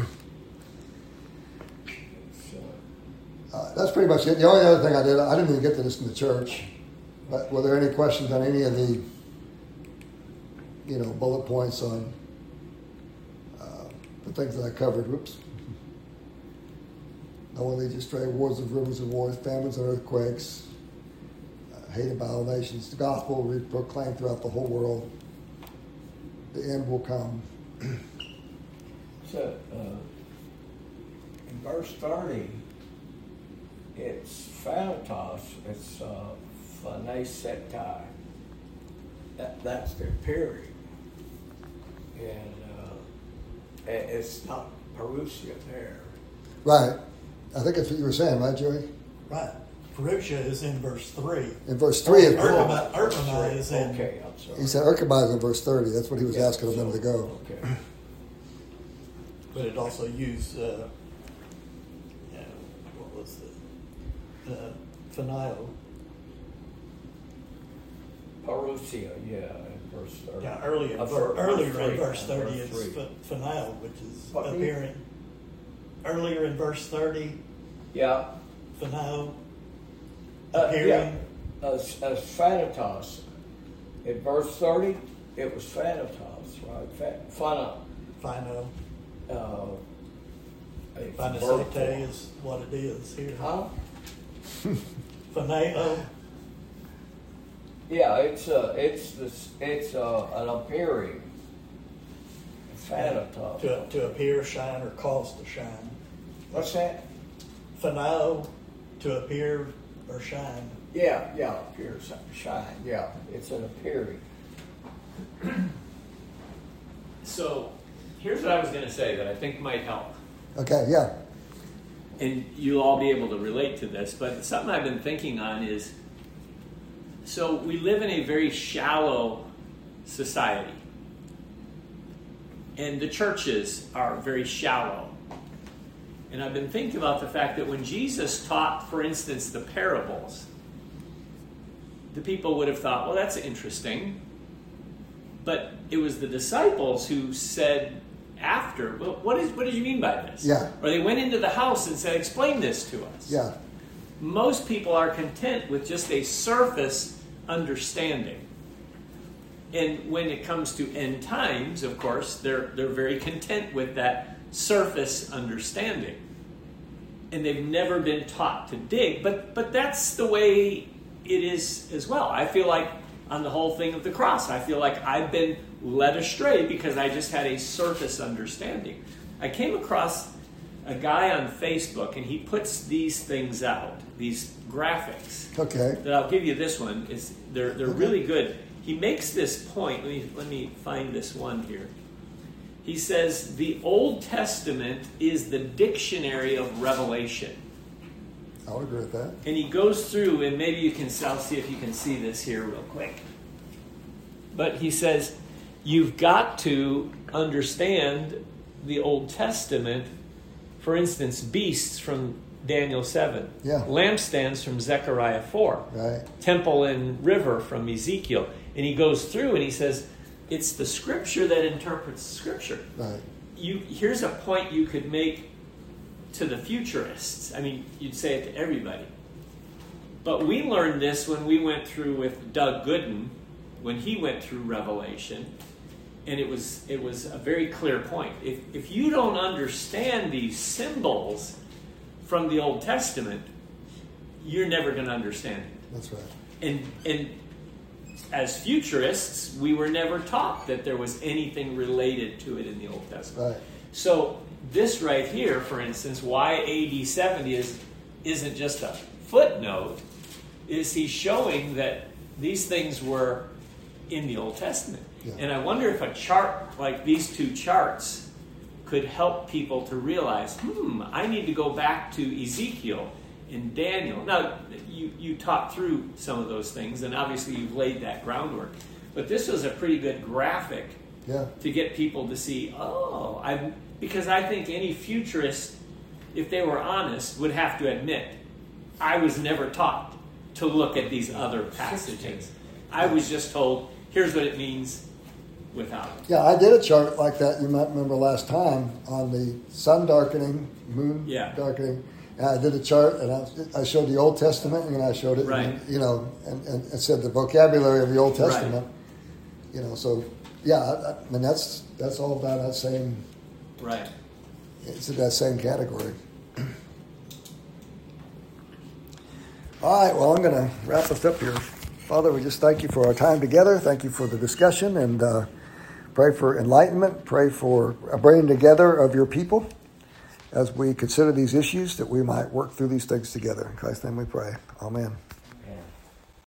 Uh, that's pretty much it. The only other thing I did, I didn't even get to this in the church, but were there any questions on any of the, you know, bullet points on uh, the things that I covered? Whoops. No one leads you astray, wars of rivers of wars, famines and earthquakes, uh, hated by all nations. The gospel will be proclaimed throughout the whole world. The end will come. So, uh, in verse thirty, it's Thanatos, it's uh, Phanesetai. That, that's their period. And uh, it- it's not Parousia there. Right. I think that's what you were saying, right, Joey? Right. Perusia is in verse three. In verse three, of Erchomai Erchomai is in. Okay, I'm sorry. he said Erchomai is in verse thirty. That's what he was Yeah, asking a minute so- ago. Okay. But it also used, uh, you know, what was the, uh, Phaneol. Parousia, yeah, in verse thirty. Yeah, earlier, Uh, ver- ver- earlier in three, verse uh, thirty verse is three. ph- Phaneol, which is What? appearing. Earlier in verse thirty, Yeah. Phaneol Uh, appearing. yeah. As, as Thanatos. In verse thirty, it was Thanatos, right? Fa- Phana. Phino. Uh, it's Phanesete vertical. is what it is here. Huh? Phaneo. Yeah, it's uh, it's this, it's uh, an appearing. Thanatos. To, to appear, shine, or cause to shine. What's that? Phaneo, to appear or shine. Yeah, yeah, appear, shine. Yeah, it's an appearing. So here's what I was going to say that I think might help. Okay, yeah. And you'll all be able to relate to this, but something I've been thinking on is, so we live in a very shallow society. And the churches are very shallow. And I've been thinking about the fact that when Jesus taught, for instance, the parables, the people would have thought, well, that's interesting. But it was the disciples who said after, well, what, is, what did you mean by this? Yeah. Or they went into the house and said, explain this to us. Yeah. Most people are content with just a surface understanding. And when it comes to end times, of course, they're they're very content with that surface understanding. And they've never been taught to dig, but but that's the way it is as well. I feel like on the whole thing of the cross, I feel like I've been led astray because I just had a surface understanding. I came across a guy on Facebook, and he puts these things out, these graphics. Okay. That I'll give you this one. It's, they're they're Okay. really good. He makes this point. Let me let me find this one here. He says the Old Testament is the dictionary of Revelation. I'll agree with that. And he goes through, and maybe you can, I'll see if you can see this here real quick. But he says, you've got to understand the Old Testament. For instance, beasts from Daniel seven. Yeah. Lampstands from Zechariah four. Right. Temple and river from Ezekiel. And he goes through and he says, it's the Scripture that interprets Scripture. Right. You, here's a point you could make to the futurists. I mean, you'd say it to everybody. But we learned this when we went through with Doug Gooden, when he went through Revelation, and it was it was a very clear point. If if you don't understand these symbols from the Old Testament, you're never going to understand it. That's right. And and as futurists, we were never taught that there was anything related to it in the Old Testament. Right. So this right here, for instance, why A D seventy is, isn't just a footnote, is he's showing that these things were in the Old Testament. Yeah. And I wonder if a chart like these two charts could help people to realize, hmm, I need to go back to Ezekiel and Daniel. Now, you, you taught through some of those things, and obviously you've laid that groundwork. But this was a pretty good graphic Yeah. to get people to see, oh, I because I think any futurist, if they were honest, would have to admit, I was never taught to look at these other passages. I was just told, here's what it means without it. Yeah, I did a chart like that, you might remember last time, on the sun darkening, moon Yeah. darkening. And I did a chart, and I, I showed the Old Testament, and I showed it, Right. and, you know, and, and it said the vocabulary of the Old Right. Testament. You know, so, yeah, I, I mean, that's that's all about that same, Right. it's in that same category. All right, well, I'm going to wrap us up here. Father, we just thank you for our time together. Thank you for the discussion, and uh, pray for enlightenment. Pray for a bringing together of your people as we consider these issues, that we might work through these things together. In Christ's name we pray. Amen.